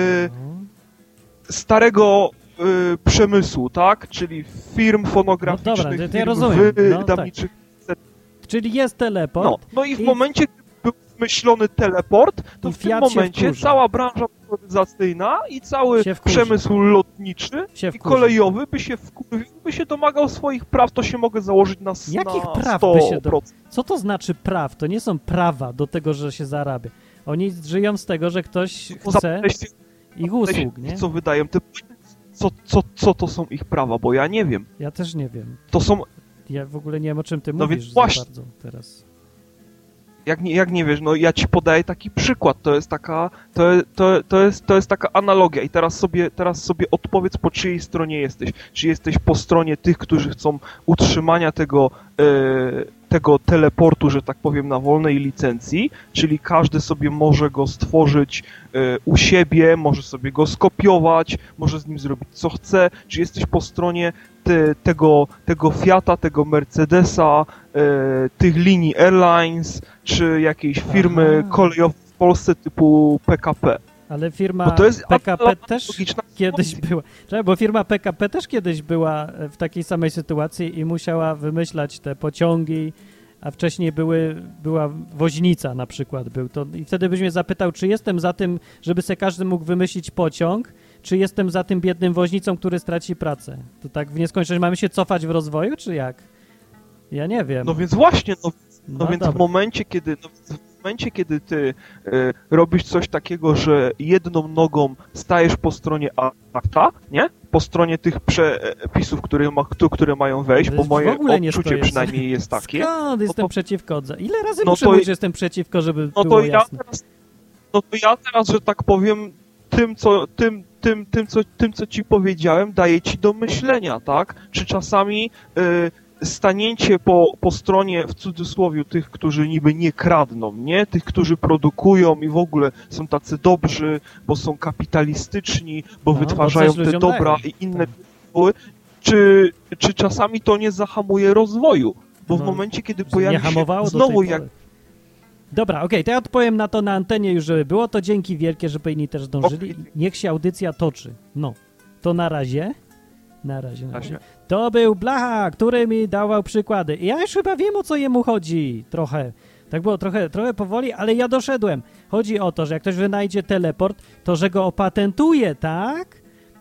S8: starego przemysłu, tak? Czyli firm fonograficznych,
S1: No dobra, to ja
S8: firm
S1: rozumiem.
S8: wydawniczych.
S1: No, tak. Czyli jest teleport.
S8: No i w momencie, gdy był wymyślony teleport, to w tym momencie cała branża motoryzacyjna i cały przemysł lotniczy i kolejowy by się domagał swoich praw, to się mogę założyć na 100%.
S1: Jakich praw by się Co to znaczy praw? To nie są prawa do tego, że się zarabia. Oni żyją z tego, że ktoś chce ich usług, nie?
S8: Co wydają te... Co to są ich prawa, bo ja nie wiem.
S1: Ja też nie wiem.
S8: To są...
S1: Ja w ogóle nie wiem, o czym ty
S8: no
S1: mówisz
S8: więc właśnie.
S1: za bardzo teraz.
S8: Jak nie wiesz, no ja ci podaję taki przykład, to jest taka analogia i teraz sobie odpowiedz, po czyjej stronie jesteś. Czy jesteś po stronie tych, którzy chcą utrzymania tego teleportu, że tak powiem, na wolnej licencji, czyli każdy sobie może go stworzyć u siebie, może sobie go skopiować, może z nim zrobić co chce, czy jesteś po stronie tego Fiata, tego Mercedesa, tych linii Airlines, czy jakiejś firmy kolejowej w Polsce typu PKP.
S1: Ale firma PKP też kiedyś była. Bo firma PKP też kiedyś była w takiej samej sytuacji i musiała wymyślać te pociągi, a wcześniej była woźnica na przykład. I wtedy byś mnie zapytał, czy jestem za tym, żeby sobie każdy mógł wymyślić pociąg, czy jestem za tym biednym woźnicą, który straci pracę. To tak w nieskończoność mamy się cofać w rozwoju, czy jak? Ja nie wiem.
S8: No więc właśnie, w momencie, kiedy ty robisz coś takiego, że jedną nogą stajesz po stronie akta, nie? Po stronie tych przepisów, które mają wejść, bo moje odczucie przynajmniej jest takie.
S1: Skąd jestem przeciwko? Ile razy muszę mówić, że jestem przeciwko, żeby było jasne?
S8: No to ja teraz, że tak powiem, tym, co ci powiedziałem, daje ci do myślenia, tak? Czy czasami stanięcie po stronie, w cudzysłowie, tych, którzy niby nie kradną, nie? Tych, którzy produkują i w ogóle są tacy dobrzy, bo są kapitalistyczni, bo wytwarzają te dobra i inne tytuły, czy czasami to nie zahamuje rozwoju? Bo w momencie, kiedy pojawi się znowu jak...
S1: Dobra, okej, to ja odpowiem na to na antenie już, żeby było. To dzięki wielkie, żeby inni też zdążyli. Niech się audycja toczy. No, to na razie. Na razie. To był Blacha, który mi dawał przykłady. I ja już chyba wiem, o co jemu chodzi. Trochę. Tak było trochę powoli, ale ja doszedłem. Chodzi o to, że jak ktoś wynajdzie teleport, to że go opatentuje, tak?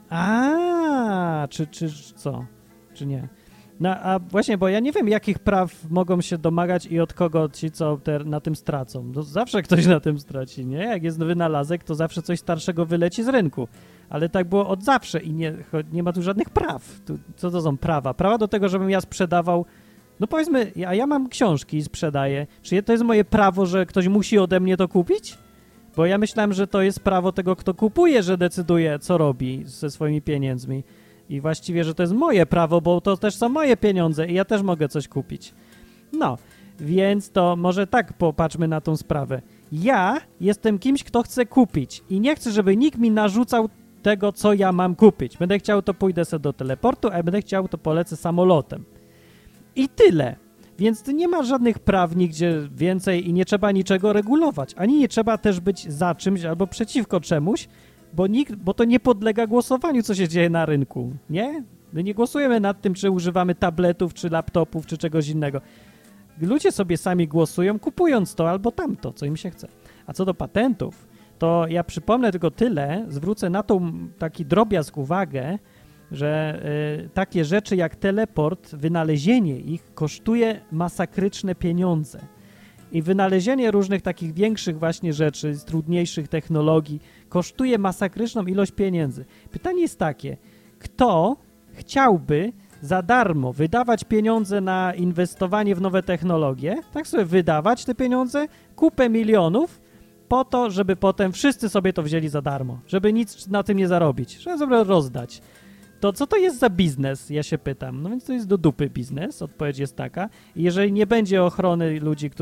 S1: Czy co? Czy nie? No, a właśnie, bo ja nie wiem, jakich praw mogą się domagać i od kogo ci, co na tym stracą. No, zawsze ktoś na tym straci, nie? Jak jest wynalazek, to zawsze coś starszego wyleci z rynku. Ale tak było od zawsze i nie ma tu żadnych praw. Co to są prawa? Prawa do tego, żebym ja sprzedawał. No powiedzmy, ja mam książki i sprzedaję. Czy to jest moje prawo, że ktoś musi ode mnie to kupić? Bo ja myślałem, że to jest prawo tego, kto kupuje, że decyduje, co robi ze swoimi pieniędzmi. I właściwie, że to jest moje prawo, bo to też są moje pieniądze i ja też mogę coś kupić. No, więc to może tak popatrzmy na tą sprawę. Ja jestem kimś, kto chce kupić i nie chcę, żeby nikt mi narzucał tego, co ja mam kupić. Będę chciał, to pójdę sobie do teleportu, a będę chciał, to polecę samolotem. I tyle. Więc nie ma żadnych praw nigdzie więcej i nie trzeba niczego regulować. Ani nie trzeba też być za czymś albo przeciwko czemuś, bo to nie podlega głosowaniu, co się dzieje na rynku, nie? My nie głosujemy nad tym, czy używamy tabletów, czy laptopów, czy czegoś innego. Ludzie sobie sami głosują, kupując to albo tamto, co im się chce. A co do patentów, to ja przypomnę tylko tyle, zwrócę na to taki drobiazg uwagę, że takie rzeczy jak teleport, wynalezienie ich kosztuje masakryczne pieniądze. I wynalezienie różnych takich większych właśnie rzeczy, z trudniejszych technologii kosztuje masakryczną ilość pieniędzy. Pytanie jest takie, kto chciałby za darmo wydawać pieniądze na inwestowanie w nowe technologie, tak sobie wydawać te pieniądze, kupę milionów, po to, żeby potem wszyscy sobie to wzięli za darmo, żeby nic na tym nie zarobić, żeby sobie rozdać. To co to jest za biznes, ja się pytam. No więc to jest do dupy biznes, odpowiedź jest taka. I jeżeli nie będzie ochrony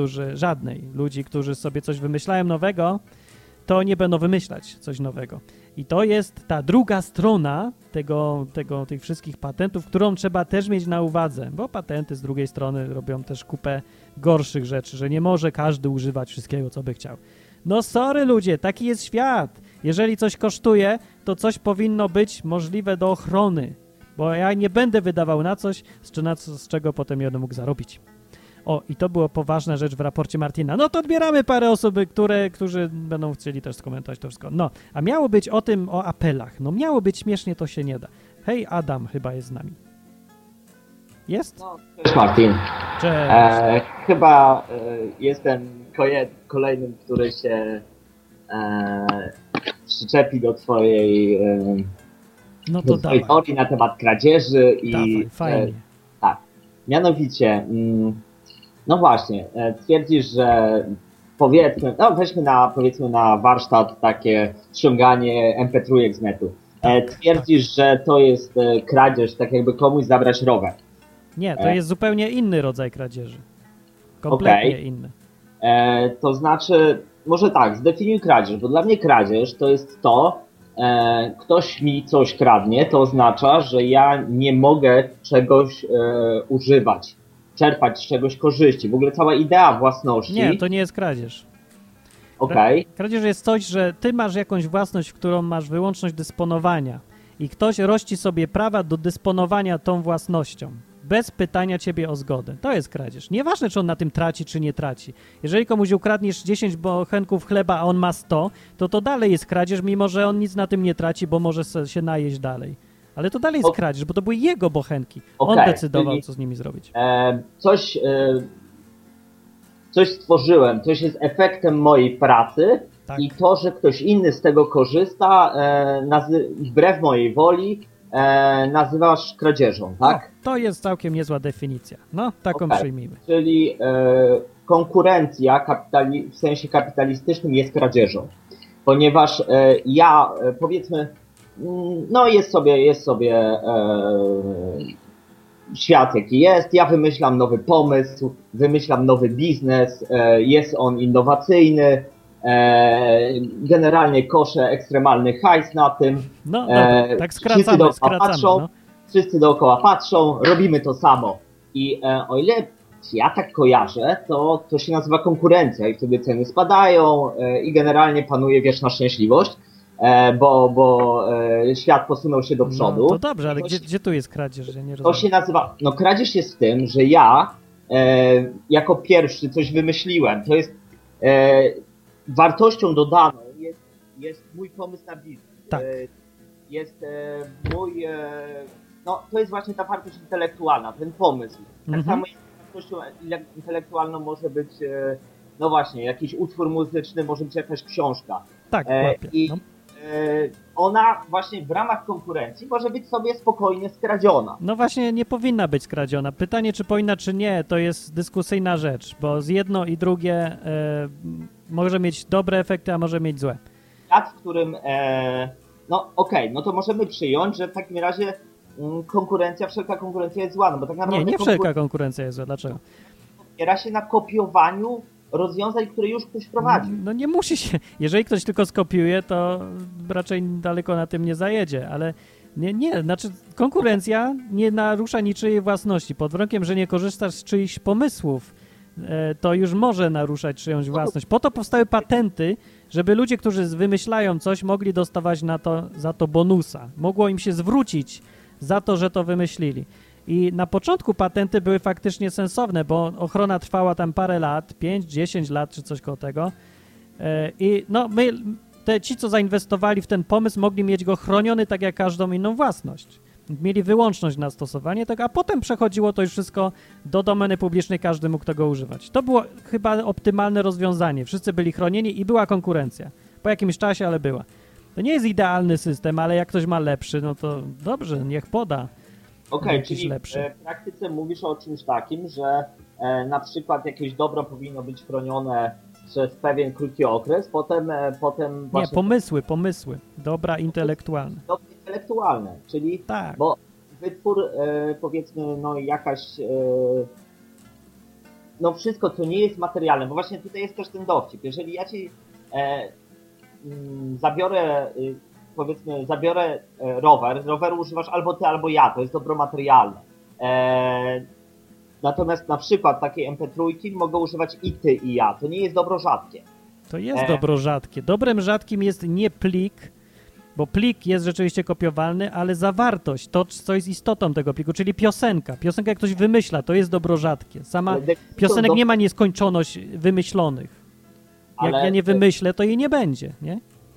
S1: ludzi, którzy sobie coś wymyślają nowego, to nie będą wymyślać coś nowego. I to jest ta druga strona tych wszystkich patentów, którą trzeba też mieć na uwadze, bo patenty z drugiej strony robią też kupę gorszych rzeczy, że nie może każdy używać wszystkiego, co by chciał. No sorry ludzie, taki jest świat. Jeżeli coś kosztuje, to coś powinno być możliwe do ochrony, bo ja nie będę wydawał na coś, z czego potem nie będę mógł zarobić. O, i to była poważna rzecz w raporcie Martina. No to odbieramy parę osób, którzy będą chcieli też skomentować to wszystko. No, a miało być o apelach. No miało być śmiesznie, to się nie da. Hej, Adam chyba jest z nami. Jest?
S9: No, cześć Martin.
S1: Cześć.
S9: Chyba jestem kolejnym, który się przyczepi do twojej teorii na temat kradzieży i
S1: dawaj, fajnie.
S9: Tak. Mianowicie no właśnie, twierdzisz, że powiedzmy na warsztat takie ściąganie MP3 z netu. Twierdzisz, że to jest kradzież, tak jakby komuś zabrać rower.
S1: Nie, to jest zupełnie inny rodzaj kradzieży. Kompletnie inny.
S9: To znaczy, może tak, zdefiniuj kradzież, bo dla mnie kradzież to jest ktoś mi coś kradnie, to oznacza, że ja nie mogę czegoś używać, czerpać z czegoś korzyści. W ogóle cała idea własności...
S1: Nie, to nie jest kradzież.
S9: Okej.
S1: Kradzież jest coś, że ty masz jakąś własność, w którą masz wyłączność dysponowania i ktoś rości sobie prawa do dysponowania tą własnością. Bez pytania ciebie o zgodę. To jest kradzież. Nieważne, czy on na tym traci, czy nie traci. Jeżeli komuś ukradniesz 10 bochenków chleba, a on ma 100, to dalej jest kradzież, mimo że on nic na tym nie traci, bo może się najeść dalej. Ale to dalej jest kradzież, bo to były jego bochenki. On decydował, co z nimi zrobić.
S9: Coś stworzyłem, coś jest efektem mojej pracy i to, że ktoś inny z tego korzysta, wbrew mojej woli, nazywasz kradzieżą, tak?
S1: No, to jest całkiem niezła definicja. No, taką przyjmijmy.
S9: Czyli konkurencja w sensie kapitalistycznym jest kradzieżą. Ponieważ ja, powiedzmy, no jest sobie świat jaki jest, ja wymyślam nowy pomysł, wymyślam nowy biznes, jest on innowacyjny, generalnie koszę ekstremalny hajs na tym.
S1: No, tak skracamy.
S9: Wszyscy dookoła patrzą, robimy to samo. I o ile ja tak kojarzę, to się nazywa konkurencja i wtedy ceny spadają i generalnie panuje wieczna szczęśliwość. bo świat posunął się do przodu.
S1: No, to dobrze, ale gdzie tu jest kradzież? Ja nie rozumiem.
S9: To się nazywa, kradzież jest w tym, że ja jako pierwszy coś wymyśliłem. To jest wartością dodaną jest mój pomysł na biznes.
S1: Tak.
S9: Jest mój, to jest właśnie ta wartość intelektualna, ten pomysł. Tak samo jak wartością intelektualną może być, no właśnie, jakiś utwór muzyczny, może być jakaś książka.
S1: Tak,
S9: ona właśnie w ramach konkurencji może być sobie spokojnie skradziona.
S1: No właśnie nie powinna być skradziona. Pytanie, czy powinna, czy nie, to jest dyskusyjna rzecz, bo z jedno i drugie może mieć dobre efekty, a może mieć złe.
S9: Świat, w którym, no to możemy przyjąć, że w takim razie wszelka konkurencja jest zła, no bo tak naprawdę...
S1: Nie wszelka konkurencja jest zła. Dlaczego?
S9: Opiera się na kopiowaniu rozwiązań, które już ktoś prowadzi.
S1: No nie musi się. Jeżeli ktoś tylko skopiuje, to raczej daleko na tym nie zajedzie, ale znaczy konkurencja nie narusza niczyjej własności. Pod warunkiem, że nie korzystasz z czyichś pomysłów, to już może naruszać czyjąś własność. Po to powstały patenty, żeby ludzie, którzy wymyślają coś, mogli dostawać za to bonusa. Mogło im się zwrócić za to, że to wymyślili. I na początku patenty były faktycznie sensowne, bo ochrona trwała tam parę lat, 5-10 lat czy coś koło tego. I ci, co zainwestowali w ten pomysł, mogli mieć go chroniony tak jak każdą inną własność. Mieli wyłączność na stosowanie tego, a potem przechodziło to już wszystko do domeny publicznej, każdy mógł tego używać. To było chyba optymalne rozwiązanie. Wszyscy byli chronieni i była konkurencja. Po jakimś czasie, ale była. To nie jest idealny system, ale jak ktoś ma lepszy, no to dobrze, niech poda.
S9: Okej, czyli lepszy. W praktyce mówisz o czymś takim, że na przykład jakieś dobro powinno być chronione przez pewien krótki okres, potem właśnie...
S1: Nie, pomysły. Dobra intelektualne.
S9: Dobra intelektualne, czyli...
S1: Tak.
S9: Bo wytwór, powiedzmy, jakaś... wszystko, co nie jest materialne, bo właśnie tutaj jest też ten dowcip. Jeżeli ja ci zabiorę roweru używasz albo ty, albo ja, to jest dobro materialne. Natomiast na przykład takiej MP3 mogą używać i ty, i ja. To nie jest dobro rzadkie.
S1: To jest dobro rzadkie. Dobrem rzadkim jest nie plik, bo plik jest rzeczywiście kopiowalny, ale zawartość, to co jest istotą tego pliku, czyli piosenka. Piosenka jak ktoś wymyśla, to jest dobro rzadkie. Sama piosenek nie ma nieskończoność wymyślonych. Jak ja nie wymyślę, to jej nie będzie, nie?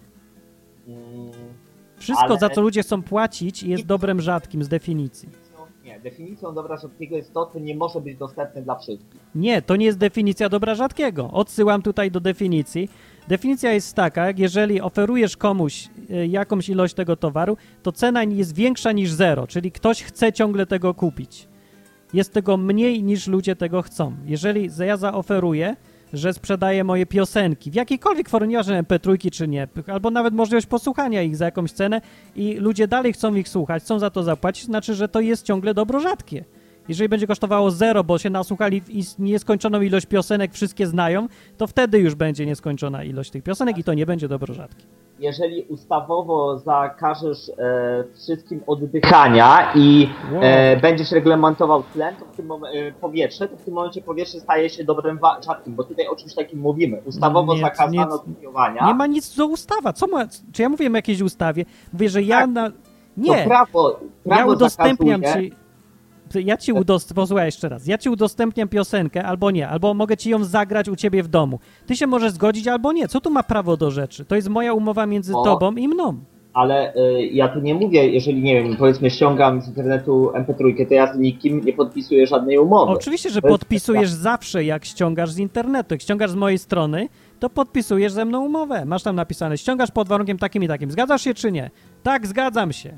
S1: Wszystko, za co ludzie chcą płacić, jest dobrem rzadkim z definicji.
S9: Nie, definicją dobra rzadkiego jest to, co nie może być dostępne dla wszystkich.
S1: Nie, to nie jest definicja dobra rzadkiego. Odsyłam tutaj do definicji. Definicja jest taka, jeżeli oferujesz komuś jakąś ilość tego towaru, to cena jest większa niż 0, czyli ktoś chce ciągle tego kupić. Jest tego mniej niż ludzie tego chcą. Jeżeli ja zaoferuję, że sprzedaję moje piosenki w jakiejkolwiek formie, nieważne MP3 czy nie, albo nawet możliwość posłuchania ich za jakąś cenę i ludzie dalej chcą ich słuchać, chcą za to zapłacić, znaczy, że to jest ciągle dobro rzadkie. Jeżeli będzie kosztowało 0, bo się nasłuchali w nieskończoną ilość piosenek, wszystkie znają, to wtedy już będzie nieskończona ilość tych piosenek i to nie będzie dobro rzadkie.
S9: Jeżeli ustawowo zakażesz wszystkim oddychania i będziesz reglamentował tlen, to w tym powietrze, to w tym momencie powietrze staje się dobrem rzadkim, bo tutaj o czymś takim mówimy. Ustawowo zakazano kopiowania.
S1: Nie ma nic do ustawa. Czy ja mówię o jakiejś ustawie? Mówię, że ja... Nie.
S9: To prawo
S1: ja udostępniam
S9: zakazuje.
S1: Posłuchaj jeszcze raz. Ja ci udostępniam piosenkę albo nie, albo mogę ci ją zagrać u ciebie w domu. Ty się możesz zgodzić albo nie. Co tu ma prawo do rzeczy? To jest moja umowa między tobą i mną.
S9: Ale ja tu nie mówię, jeżeli, nie wiem, powiedzmy ściągam z internetu MP3, to ja z nikim nie podpisuję żadnej umowy.
S1: Oczywiście, że podpisujesz zawsze, jak ściągasz z internetu. Jak ściągasz z mojej strony, to podpisujesz ze mną umowę. Masz tam napisane, ściągasz pod warunkiem takim i takim. Zgadzasz się czy nie? Tak, zgadzam się.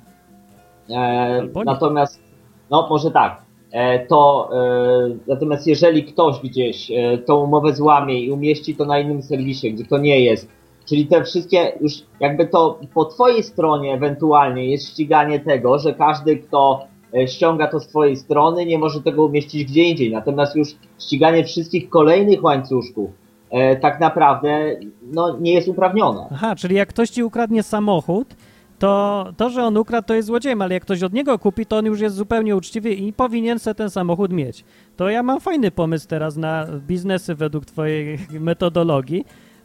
S9: Natomiast może tak. Natomiast jeżeli ktoś gdzieś tą umowę złamie i umieści to na innym serwisie, gdzie to nie jest, czyli te wszystkie już jakby to po twojej stronie ewentualnie jest ściganie tego, że każdy, kto ściąga to z twojej strony, nie może tego umieścić gdzie indziej. Natomiast już ściganie wszystkich kolejnych łańcuszków tak naprawdę nie jest uprawnione.
S1: Aha, czyli jak ktoś ci ukradnie samochód, to, że on ukradł, to jest złodziejem, ale jak ktoś od niego kupi, to on już jest zupełnie uczciwy i powinien sobie ten samochód mieć. To ja mam fajny pomysł teraz na biznesy według twojej metodologii,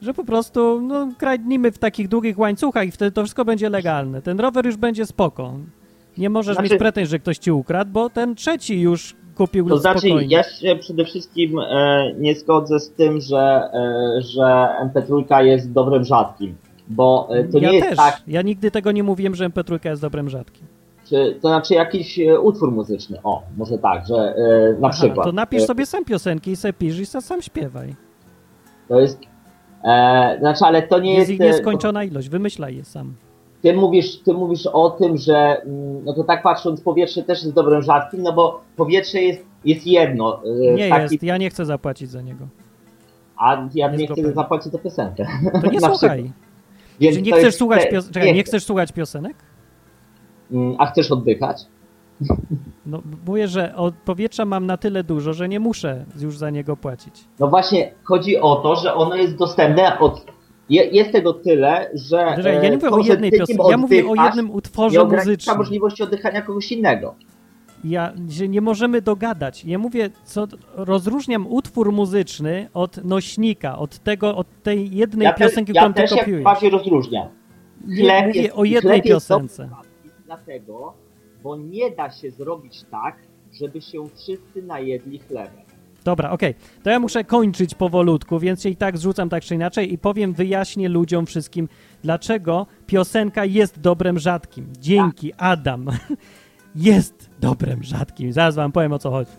S1: że po prostu kradnijmy w takich długich łańcuchach i wtedy to wszystko będzie legalne. Ten rower już będzie spoko. Nie możesz mieć pretensji, że ktoś ci ukradł, bo ten trzeci już kupił spokojnie.
S9: To znaczy, ja się przede wszystkim nie zgodzę z tym, że MP3 jest dobrem rzadkim, bo to nie jest
S1: też.
S9: tak...
S1: Ja nigdy tego nie mówiłem, że MP3 jest dobrem rzadkim.
S9: To znaczy jakiś utwór muzyczny, może tak, że na przykład...
S1: To napisz sobie sam piosenki i se pisz i sam śpiewaj.
S9: To jest... znaczy, ale to nie jest...
S1: Jest ich nieskończona ilość, wymyślaj je sam.
S9: Ty mówisz o tym, że to tak patrząc, powietrze też jest dobrem rzadkim, no bo powietrze jest jedno.
S1: Nie jest, ja nie chcę zapłacić za niego.
S9: A ja nie chcę zapłacić za piosenkę.
S1: To nie słuchaj.
S9: Więc
S1: czy nie chcesz słuchać nie chcesz słuchać piosenek?
S9: A chcesz oddychać?
S1: No mówię, że od powietrza mam na tyle dużo, że nie muszę już za niego płacić.
S9: No właśnie, chodzi o to, że ono jest dostępne jest tego tyle, że...
S1: Ja nie mówię o jednej piosence, ja mówię o jednym utworze muzycznym.
S9: Nie możliwości oddychania kogoś innego.
S1: Że nie możemy dogadać. Ja mówię, rozróżniam utwór muzyczny od nośnika, od tej jednej piosenki, którą ty kopiujesz.
S9: Ja też bardziej rozróżniam.
S1: Mówię o jednej piosence.
S9: Dlatego, bo nie da się zrobić tak, żeby się wszyscy najedli chlebem.
S1: Dobra, okej. To ja muszę kończyć powolutku, więc się i tak zrzucam tak czy inaczej i wyjaśnię ludziom wszystkim, dlaczego piosenka jest dobrem rzadkim. Dzięki, Adam. Jest dobrem rzadkim. Zaraz wam powiem, o co chodzi.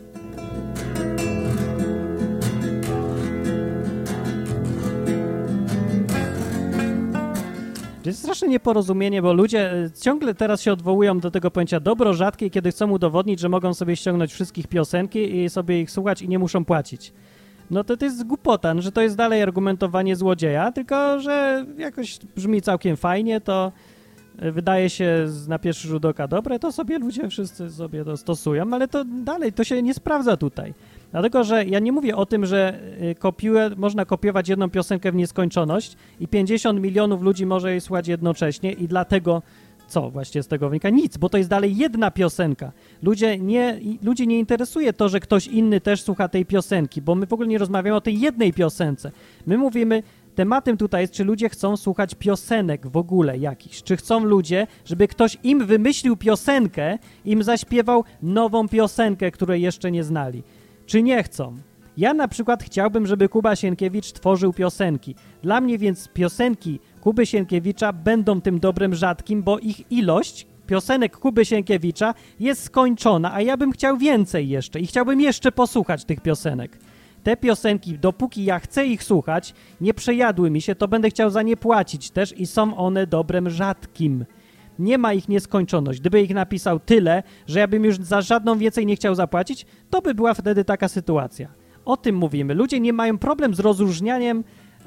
S1: To jest straszne nieporozumienie, bo ludzie ciągle teraz się odwołują do tego pojęcia dobro rzadkie, kiedy chcą udowodnić, że mogą sobie ściągnąć wszystkich piosenki i sobie ich słuchać i nie muszą płacić. No to jest głupota, że to jest dalej argumentowanie złodzieja, tylko że jakoś brzmi całkiem fajnie, to wydaje się na pierwszy rzut oka dobre, to sobie ludzie wszyscy sobie to stosują, ale to dalej, to się nie sprawdza tutaj. Dlatego, że ja nie mówię o tym, że można kopiować jedną piosenkę w nieskończoność i 50 milionów ludzi może jej słuchać jednocześnie i dlatego, co właśnie z tego wynika? Nic, bo to jest dalej jedna piosenka. Ludzi nie interesuje to, że ktoś inny też słucha tej piosenki, bo my w ogóle nie rozmawiamy o tej jednej piosence. My mówimy, tematem tutaj jest, czy ludzie chcą słuchać piosenek w ogóle jakichś. Czy chcą ludzie, żeby ktoś im wymyślił piosenkę, im zaśpiewał nową piosenkę, której jeszcze nie znali. Czy nie chcą? Ja na przykład chciałbym, żeby Kuba Sienkiewicz tworzył piosenki. Dla mnie więc piosenki Kuby Sienkiewicza będą tym dobrem rzadkim, bo ich ilość piosenek Kuby Sienkiewicza jest skończona, a ja bym chciał więcej jeszcze i chciałbym jeszcze posłuchać tych piosenek. Te piosenki, dopóki ja chcę ich słuchać, nie przejadły mi się, to będę chciał za nie płacić też i są one dobrem rzadkim. Nie ma ich nieskończoność. Gdyby ich napisał tyle, że ja bym już za żadną więcej nie chciał zapłacić, to by była wtedy taka sytuacja. O tym mówimy. Ludzie nie mają problem z rozróżnianiem,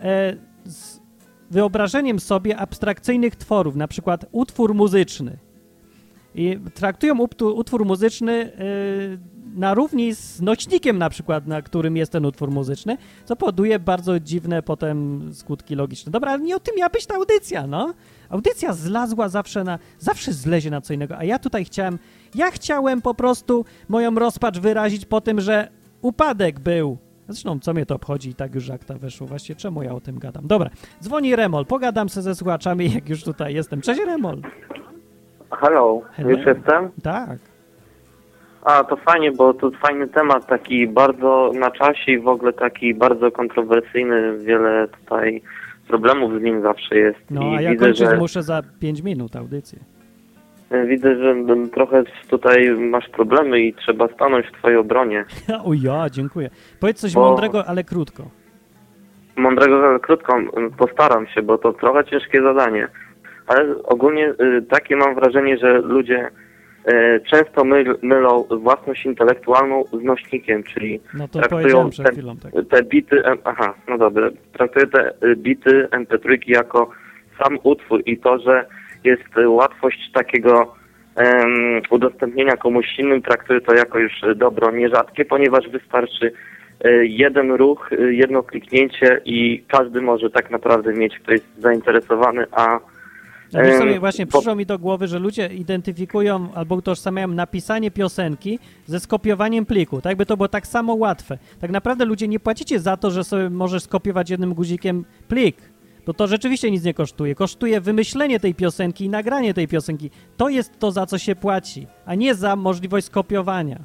S1: z wyobrażeniem sobie abstrakcyjnych tworów, na przykład utwór muzyczny. I traktują utwór muzyczny na równi z nośnikiem na przykład, na którym jest ten utwór muzyczny, co powoduje bardzo dziwne potem skutki logiczne. Dobra, ale nie o tym miała być ta audycja, no. Audycja zlazła zawsze zlezie na co innego, a ja tutaj chciałem po prostu moją rozpacz wyrazić po tym, że upadek był. Zresztą, co mnie to obchodzi i tak już akta weszło. Właściwie czemu ja o tym gadam? Dobra, dzwoni Remol, pogadam se ze słuchaczami, jak już tutaj jestem. Cześć, Remol.
S10: Hello. Już jestem?
S1: Tak.
S10: A, to fajnie, bo to fajny temat, taki bardzo na czasie i w ogóle taki bardzo kontrowersyjny. Wiele tutaj problemów z nim zawsze jest.
S1: No,
S10: i
S1: a ja
S10: widzę,
S1: kończyć muszę za 5 minut audycję.
S10: Widzę, że trochę tutaj masz problemy i trzeba stanąć w twojej obronie.
S1: O ja, dziękuję. Powiedz coś mądrego, ale krótko.
S10: Mądrego, ale krótko. Postaram się, bo to trochę ciężkie zadanie. Ale ogólnie takie mam wrażenie, że ludzie często mylą własność intelektualną z nośnikiem, czyli
S1: no to traktują przed chwilą, tak.
S10: Te bity, no dobra, traktują te bity MP3 jako sam utwór i to, że jest łatwość takiego udostępnienia komuś innym, traktuję to jako już dobro nierzadkie, ponieważ wystarczy jeden ruch, jedno kliknięcie i każdy może tak naprawdę mieć, kto jest zainteresowany,
S1: Wiesz sobie, właśnie przyszło mi do głowy, że ludzie identyfikują albo utożsamiają napisanie piosenki ze skopiowaniem pliku. Tak by to było tak samo łatwe. Tak naprawdę ludzie nie płacicie za to, że sobie możesz skopiować jednym guzikiem plik. Bo to rzeczywiście nic nie kosztuje. Kosztuje wymyślenie tej piosenki i nagranie tej piosenki. To jest to, za co się płaci, a nie za możliwość skopiowania.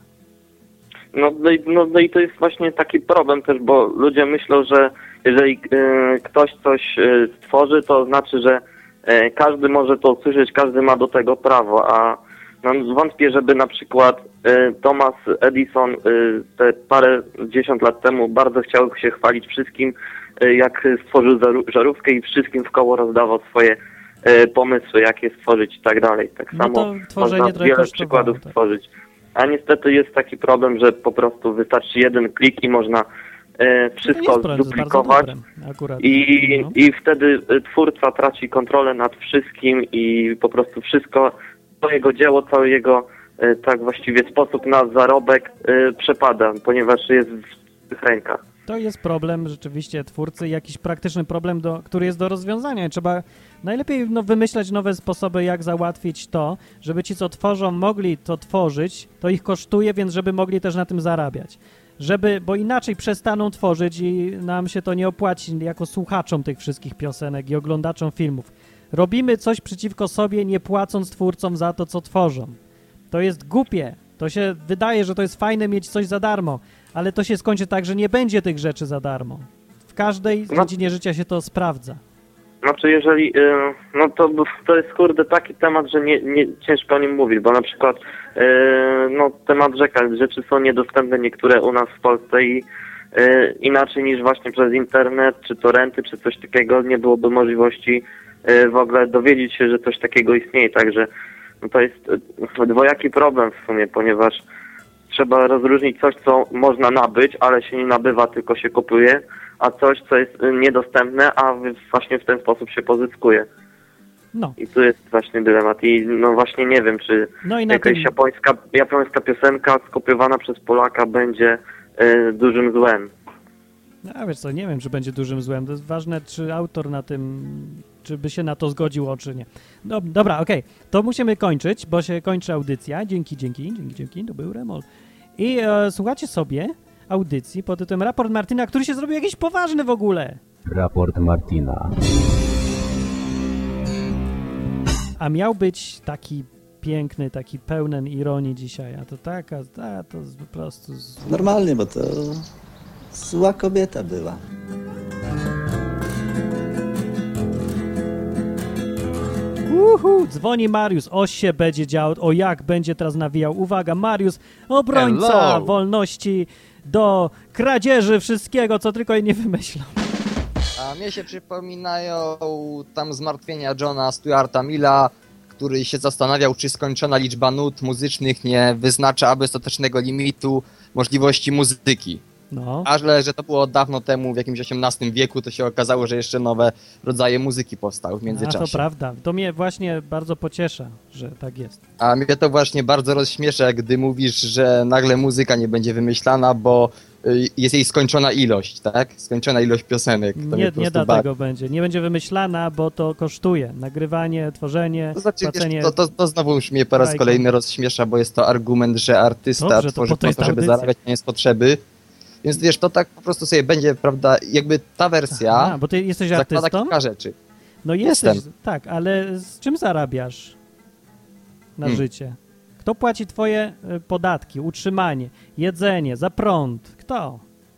S10: No i to jest właśnie taki problem też, bo ludzie myślą, że jeżeli ktoś coś stworzy, to znaczy, że każdy może to usłyszeć, każdy ma do tego prawo, a wątpię, żeby na przykład Thomas Edison te parę dziesiąt lat temu bardzo chciał się chwalić wszystkim, jak stworzył żarówkę i wszystkim w koło rozdawał swoje pomysły, jak je stworzyć i tak dalej. Tak samo można wiele przykładów stworzyć. A niestety jest taki problem, że po prostu wystarczy jeden klik i można wszystko zduplikować i wtedy twórca traci kontrolę nad wszystkim i po prostu wszystko, to jego dzieło, cały jego tak właściwie sposób na zarobek przepada, ponieważ jest w tych rękach.
S1: To jest problem rzeczywiście twórcy, jakiś praktyczny problem, który jest do rozwiązania. Trzeba najlepiej wymyślać nowe sposoby, jak załatwić to, żeby ci, co tworzą, mogli to tworzyć, to ich kosztuje, więc żeby mogli też na tym zarabiać. Bo inaczej przestaną tworzyć i nam się to nie opłaci jako słuchaczom tych wszystkich piosenek i oglądaczom filmów. Robimy coś przeciwko sobie, nie płacąc twórcom za to, co tworzą. To jest głupie. To się wydaje, że to jest fajne mieć coś za darmo, ale to się skończy tak, że nie będzie tych rzeczy za darmo. W każdej dziedzinie życia się to sprawdza.
S10: Znaczy, jeżeli, no to jest kurde taki temat, że nie ciężko o nim mówić, bo na przykład no temat rzeczy są niedostępne niektóre u nas w Polsce i inaczej niż właśnie przez internet, czy torrenty, czy coś takiego, nie byłoby możliwości w ogóle dowiedzieć się, że coś takiego istnieje, także no to jest dwojaki problem w sumie, ponieważ trzeba rozróżnić coś, co można nabyć, ale się nie nabywa, tylko się kupuje, a coś, co jest niedostępne, a właśnie w ten sposób się pozyskuje.
S1: No.
S10: I tu jest właśnie dylemat. I no właśnie nie wiem, czy jakaś japońska piosenka skopiowana przez Polaka będzie dużym złem.
S1: No wiesz co, nie wiem, czy będzie dużym złem. To jest ważne, czy autor na tym, czy by się na to zgodził, czy nie. Dobra, okej. To musimy kończyć, bo się kończy audycja. Dzięki, to był Remol. I słuchacie sobie audycji pod tytułem Raport Martina, który się zrobił jakiś poważny w ogóle.
S11: Raport Martina.
S1: A miał być taki piękny, taki pełen ironii dzisiaj, a to to po prostu...
S12: Normalnie, bo to zła kobieta była.
S1: Dzwoni Mariusz, się będzie działo, jak będzie teraz nawijał. Uwaga, Mariusz, obrońca wolności do kradzieży wszystkiego, co tylko jej nie wymyślą.
S13: A mnie się przypominają tam zmartwienia Johna Stuarta Milla, który się zastanawiał, czy skończona liczba nut muzycznych nie wyznacza ostatecznego limitu możliwości muzyki.
S1: No.
S13: Ale że to było dawno temu, w jakimś XVIII wieku, to się okazało, że jeszcze nowe rodzaje muzyki powstały w międzyczasie.
S1: A to prawda. To mnie właśnie bardzo pociesza, że tak jest.
S13: A mnie to właśnie bardzo rozśmiesza, gdy mówisz, że nagle muzyka nie będzie wymyślana, bo jest jej skończona ilość, tak? Skończona ilość piosenek. To
S1: nie dlatego będzie. Nie będzie wymyślana, bo to kosztuje. Nagrywanie, tworzenie,
S13: to znaczy,
S1: płacenie...
S13: To znowu już mnie po raz kolejny rozśmiesza, bo jest to argument, że artysta tworzy po to, żeby zarabiać, nie jest potrzeby. Więc wiesz, to tak po prostu sobie będzie, prawda, jakby ta wersja
S1: bo ty jesteś artystą?
S13: kilka rzeczy.
S1: No jesteś, tak, ale z czym zarabiasz na życie? Kto płaci twoje podatki, utrzymanie, jedzenie, za prąd? Kto?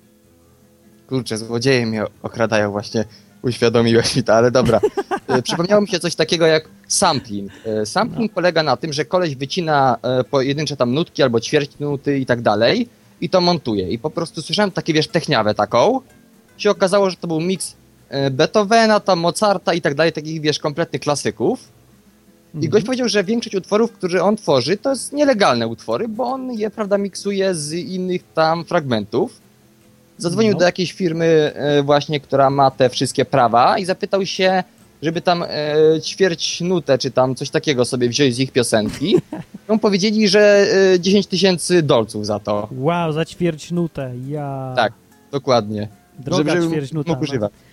S13: Kurczę, złodzieje mnie okradają właśnie, uświadomiłeś mi to, ale dobra. Przypomniało mi się coś takiego jak sampling. Sampling polega na tym, że koleś wycina pojedyncze tam nutki albo ćwierć nuty i tak dalej, i to montuje. I po prostu słyszałem takie, wiesz, techniawę taką. Się okazało, że to był miks Beethovena, tam Mozarta i tak dalej, takich, wiesz, kompletnych klasyków. I gość powiedział, że większość utworów, które on tworzy, to jest nielegalne utwory, bo on je, prawda, miksuje z innych tam fragmentów. Zadzwonił do jakiejś firmy właśnie, która ma te wszystkie prawa i zapytał się, żeby tam ćwierć nutę, czy tam coś takiego sobie wziąć z ich piosenki. No powiedzieli, że 10 000 dolców za to.
S1: Wow, za ćwierć nutę,
S13: Tak, dokładnie.
S1: Droga ćwierć nuta.
S13: Mógł używać.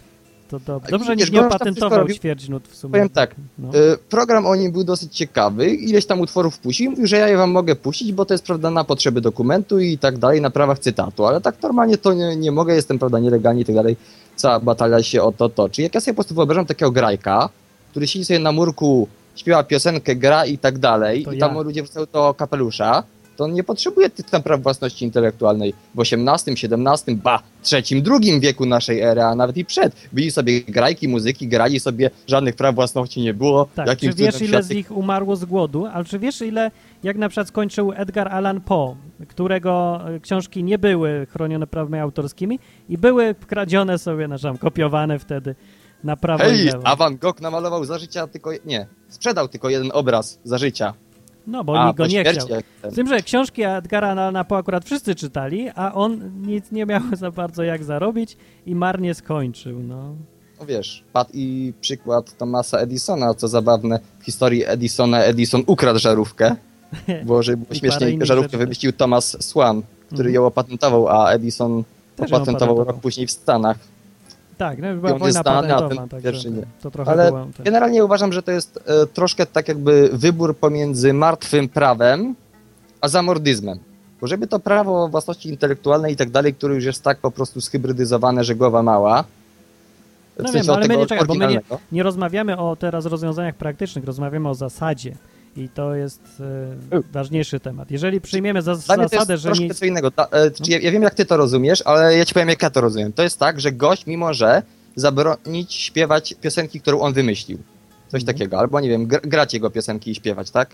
S1: To dobrze, nikt nie opatentował ćwierćnut w sumie.
S13: Powiem tak, program o nim był dosyć ciekawy, ileś tam utworów puścił i mówił, że ja je wam mogę puścić, bo to jest, prawda, na potrzeby dokumentu i tak dalej, na prawach cytatu, ale tak normalnie to nie mogę, jestem, prawda, nielegalnie i tak dalej, cała batalia się o to toczy. Jak ja sobie po prostu wyobrażam takiego grajka, który siedzi sobie na murku, śpiewa piosenkę, gra i tak dalej, i tam ludzie wrzucają do kapelusza, to on nie potrzebuje tych tam praw własności intelektualnej w XVIII, XVII, III, II wieku naszej ery, a nawet i przed. Byli sobie grajki, muzyki, grali sobie, żadnych praw własności nie było.
S1: Tak, czy wiesz, ile z nich umarło z głodu, ale czy wiesz, ile, jak na przykład skończył Edgar Allan Poe, którego książki nie były chronione prawami autorskimi i były kradzione sobie, kopiowane wtedy na prawo i lewo.
S13: A Van Gogh namalował za życia sprzedał tylko jeden obraz za życia.
S1: No, bo nikt go nie chciał. Z tym, że książki Edgara Allana Poe akurat wszyscy czytali, a on nic nie miał za bardzo jak zarobić i marnie skończył, no.
S13: No wiesz, padł i przykład Thomasa Edisona, co zabawne, w historii Edisona Edison ukradł żarówkę, bo żeby było śmieszniej, żarówkę wymyślił Thomas Swan, który ją opatentował, a Edison opatentował rok później w Stanach.
S1: Tak, no już była wojna patentowa, także to trochę
S13: ale
S1: było...
S13: generalnie uważam, że to jest troszkę tak jakby wybór pomiędzy martwym prawem, a zamordyzmem. Bo żeby to prawo własności intelektualnej i tak dalej, które już jest tak po prostu schybrydyzowane, że głowa mała.
S1: No wiem, ale my nie rozmawiamy o teraz rozwiązaniach praktycznych, rozmawiamy o zasadzie. I to jest ważniejszy temat. Jeżeli przyjmiemy zasadę, że
S13: troszkę co innego. Ja wiem, jak ty to rozumiesz, ale ja ci powiem, jak ja to rozumiem. To jest tak, że gość może zabronić śpiewać piosenki, którą on wymyślił. Coś takiego. Albo, nie wiem, grać jego piosenki i śpiewać, tak?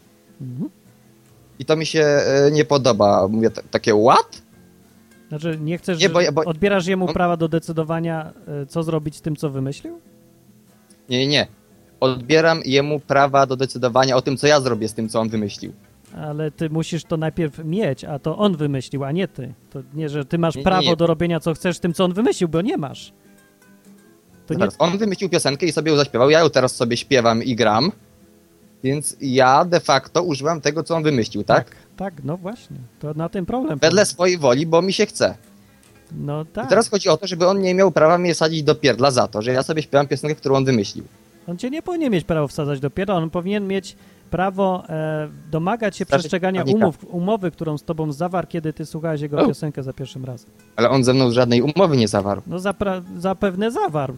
S13: I to mi się nie podoba. Mówię, takie what?
S1: Znaczy, nie chcesz, odbierasz jemu prawa do decydowania, co zrobić z tym, co wymyślił?
S13: Nie. Odbieram jemu prawa do decydowania o tym, co ja zrobię z tym, co on wymyślił.
S1: Ale ty musisz to najpierw mieć, a to on wymyślił, a nie ty. To nie, że ty masz prawo do robienia, co chcesz z tym, co on wymyślił, bo nie masz.
S13: On wymyślił piosenkę i sobie ją zaśpiewał, ja ją teraz sobie śpiewam i gram, więc ja de facto używam tego, co on wymyślił, tak?
S1: Tak, no właśnie. To na tym problem.
S13: Wedle swojej woli, bo mi się chce.
S1: No tak.
S13: I teraz chodzi o to, żeby on nie miał prawa mnie sadzić do pierdla za to, że ja sobie śpiewam piosenkę, którą on wymyślił.
S1: On cię nie powinien mieć prawa wsadzać do pierdla, on powinien mieć prawo domagać się przestrzegania umowy, którą z tobą zawarł, kiedy ty słuchałeś jego piosenkę za pierwszym razem.
S13: Ale on ze mną żadnej umowy nie zawarł.
S1: No zapewne zawarł.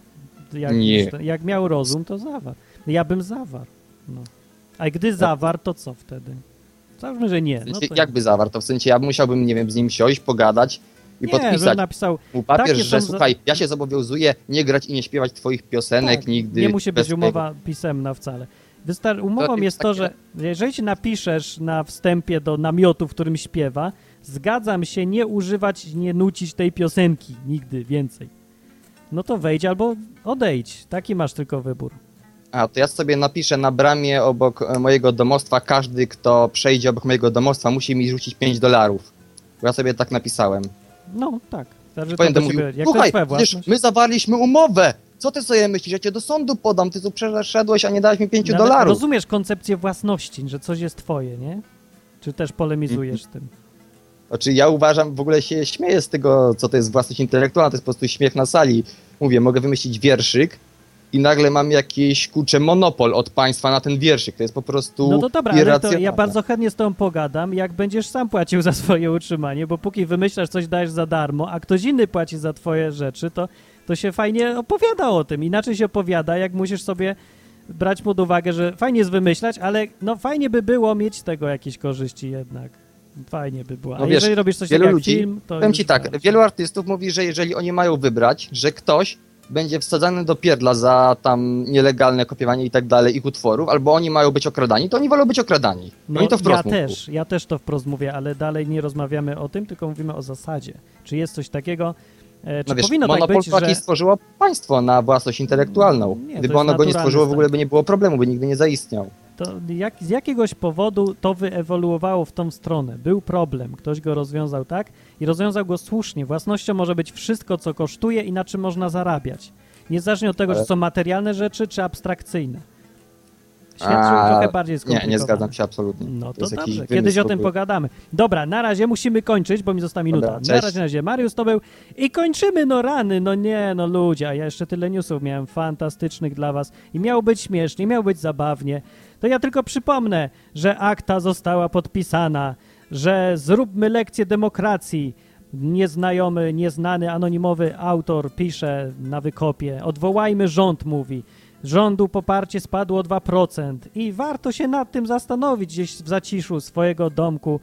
S1: Jak miał rozum, to zawarł. Ja bym zawarł. No. A gdy zawarł, to co wtedy? Załóżmy, że nie.
S13: W sensie, jakby zawarł? To w sensie ja musiałbym, nie wiem, z nim siąść, pogadać i podpisać
S1: napisał,
S13: mu papier, że słuchaj, ja się zobowiązuję nie grać i nie śpiewać twoich piosenek nigdy.
S1: Nie musi być umowa pisemna wcale. Umową jest to, że jeżeli ci napiszesz na wstępie do namiotu, w którym śpiewa, zgadzam się nie używać, nie nucić tej piosenki nigdy więcej. No to wejdź albo odejdź. Taki masz tylko wybór.
S13: A, to ja sobie napiszę na bramie obok mojego domostwa, każdy, kto przejdzie obok mojego domostwa, musi mi rzucić $5. Bo ja sobie tak napisałem.
S1: No, tak.
S13: Będę mówił, słuchaj, my zawarliśmy umowę. Co ty sobie myślisz? Ja cię do sądu podam, ty tu przeszedłeś, a nie dałeś mi $5.
S1: Rozumiesz koncepcję własności, że coś jest twoje, nie? Czy też polemizujesz z tym?
S13: Znaczy ja uważam, w ogóle się śmieję z tego, co to jest własność intelektualna, to jest po prostu śmiech na sali. Mówię, mogę wymyślić wierszyk i nagle mam jakiś, monopol od państwa na ten wierszyk. To jest po prostu
S1: no to dobra, ale to ja bardzo chętnie z tobą pogadam, jak będziesz sam płacił za swoje utrzymanie, bo póki wymyślasz, coś dajesz za darmo, a ktoś inny płaci za twoje rzeczy, to się fajnie opowiada o tym. Inaczej się opowiada, jak musisz sobie brać pod uwagę, że fajnie jest wymyślać, ale no fajnie by było mieć z tego jakieś korzyści jednak. Fajnie by było. A no jeżeli robisz coś jak film, to
S13: powiem ci tak, wielu artystów mówi, że jeżeli oni mają wybrać, że ktoś będzie wsadzany do pierdla za tam nielegalne kopiowanie i tak dalej ich utworów, albo oni mają być okradani, to oni wolą być okradani.
S1: No,
S13: oni to wprost
S1: ja też to wprost mówię, ale dalej nie rozmawiamy o tym, tylko mówimy o zasadzie. Czy jest coś takiego, czy powinno tak być,
S13: że... stworzyło państwo na własność intelektualną. Gdyby ono go nie stworzyło, w ogóle by nie było problemu, by nigdy nie zaistniał.
S1: To z jakiegoś powodu to wyewoluowało w tą stronę. Był problem, ktoś go rozwiązał tak i rozwiązał go słusznie. Własnością może być wszystko, co kosztuje i na czym można zarabiać. Niezależnie od tego, czy są materialne rzeczy, czy abstrakcyjne. Świat trochę bardziej skomplikowany.
S13: Nie zgadzam się absolutnie.
S1: No to dobrze, kiedyś o tym pogadamy. Dobra, na razie musimy kończyć, bo mi została minuta.
S13: Dobra,
S1: na razie Mariusz to był i kończymy, no rany, no nie, no ludzie, a ja jeszcze tyle newsów miałem fantastycznych dla was i miało być śmiesznie, miało być zabawnie. To ja tylko przypomnę, że akta została podpisana, że zróbmy lekcję demokracji. Nieznajomy, nieznany, anonimowy autor pisze na wykopie. Odwołajmy rząd, mówi. Rządu poparcie spadło o 2% i warto się nad tym zastanowić gdzieś w zaciszu swojego domku.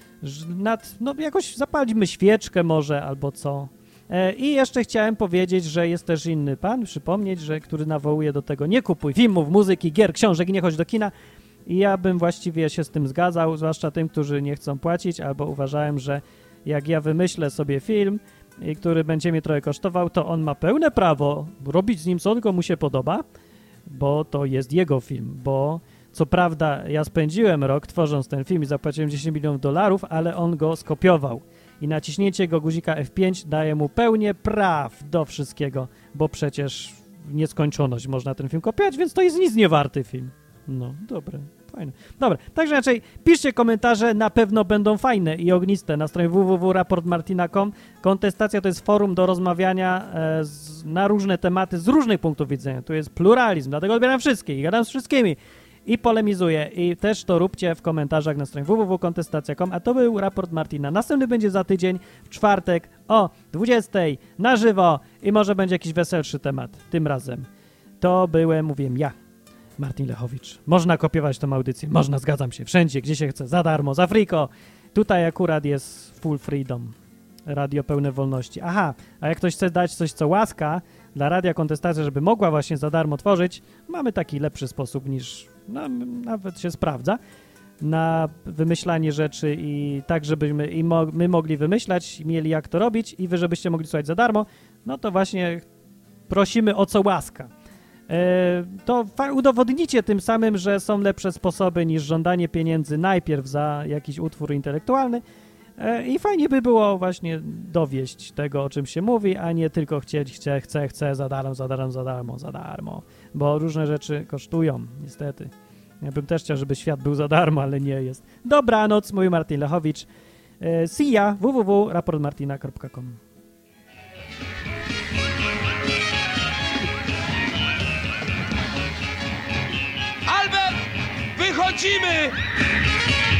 S1: Jakoś zapalimy świeczkę może albo co. I jeszcze chciałem powiedzieć, że jest też inny pan, przypomnieć, który nawołuje do tego: nie kupuj filmów, muzyki, gier, książek i nie chodź do kina. I ja bym właściwie się z tym zgadzał, zwłaszcza tym, którzy nie chcą płacić, albo uważałem, że jak ja wymyślę sobie film, który będzie mnie trochę kosztował, to on ma pełne prawo robić z nim co tylko mu się podoba, bo to jest jego film, bo co prawda ja spędziłem rok tworząc ten film i zapłaciłem $10 milionów, ale on go skopiował i naciśnięcie go guzika F5 daje mu pełnię praw do wszystkiego, bo przecież w nieskończoność można ten film kopiować, więc to jest nic nie warty film. No, dobre. Fajne. Dobra, także raczej piszcie komentarze, na pewno będą fajne i ogniste na stronie www.raportmartina.com. Kontestacja to jest forum do rozmawiania na różne tematy z różnych punktów widzenia. Tu jest pluralizm, dlatego odbieram wszystkich i gadam z wszystkimi i polemizuję. I też to róbcie w komentarzach na stronie www.kontestacja.com. A to był Raport Martina. Następny będzie za tydzień, w czwartek o 20:00 na żywo i może będzie jakiś weselszy temat tym razem. To mówiłem ja, Martin Lechowicz. Można kopiować tą audycję, można, zgadzam się, wszędzie, gdzie się chce, za darmo, za friko. Tutaj akurat jest full freedom, radio pełne wolności. Aha, a jak ktoś chce dać coś, co łaska dla Radia Kontestacja, żeby mogła właśnie za darmo tworzyć, mamy taki lepszy sposób niż, nawet się sprawdza, na wymyślanie rzeczy i tak, żebyśmy my mogli wymyślać, mieli jak to robić i wy, żebyście mogli słuchać za darmo, no to właśnie prosimy o co łaska. To udowodnicie tym samym, że są lepsze sposoby niż żądanie pieniędzy najpierw za jakiś utwór intelektualny i fajnie by było właśnie dowieść tego, o czym się mówi, a nie tylko chcę za darmo, bo różne rzeczy kosztują, niestety. Ja bym też chciał, żeby świat był za darmo, ale nie jest. Dobranoc, mój Martin Lechowicz. See ya, www.raportmartina.com.
S14: Albert, wychodzimy!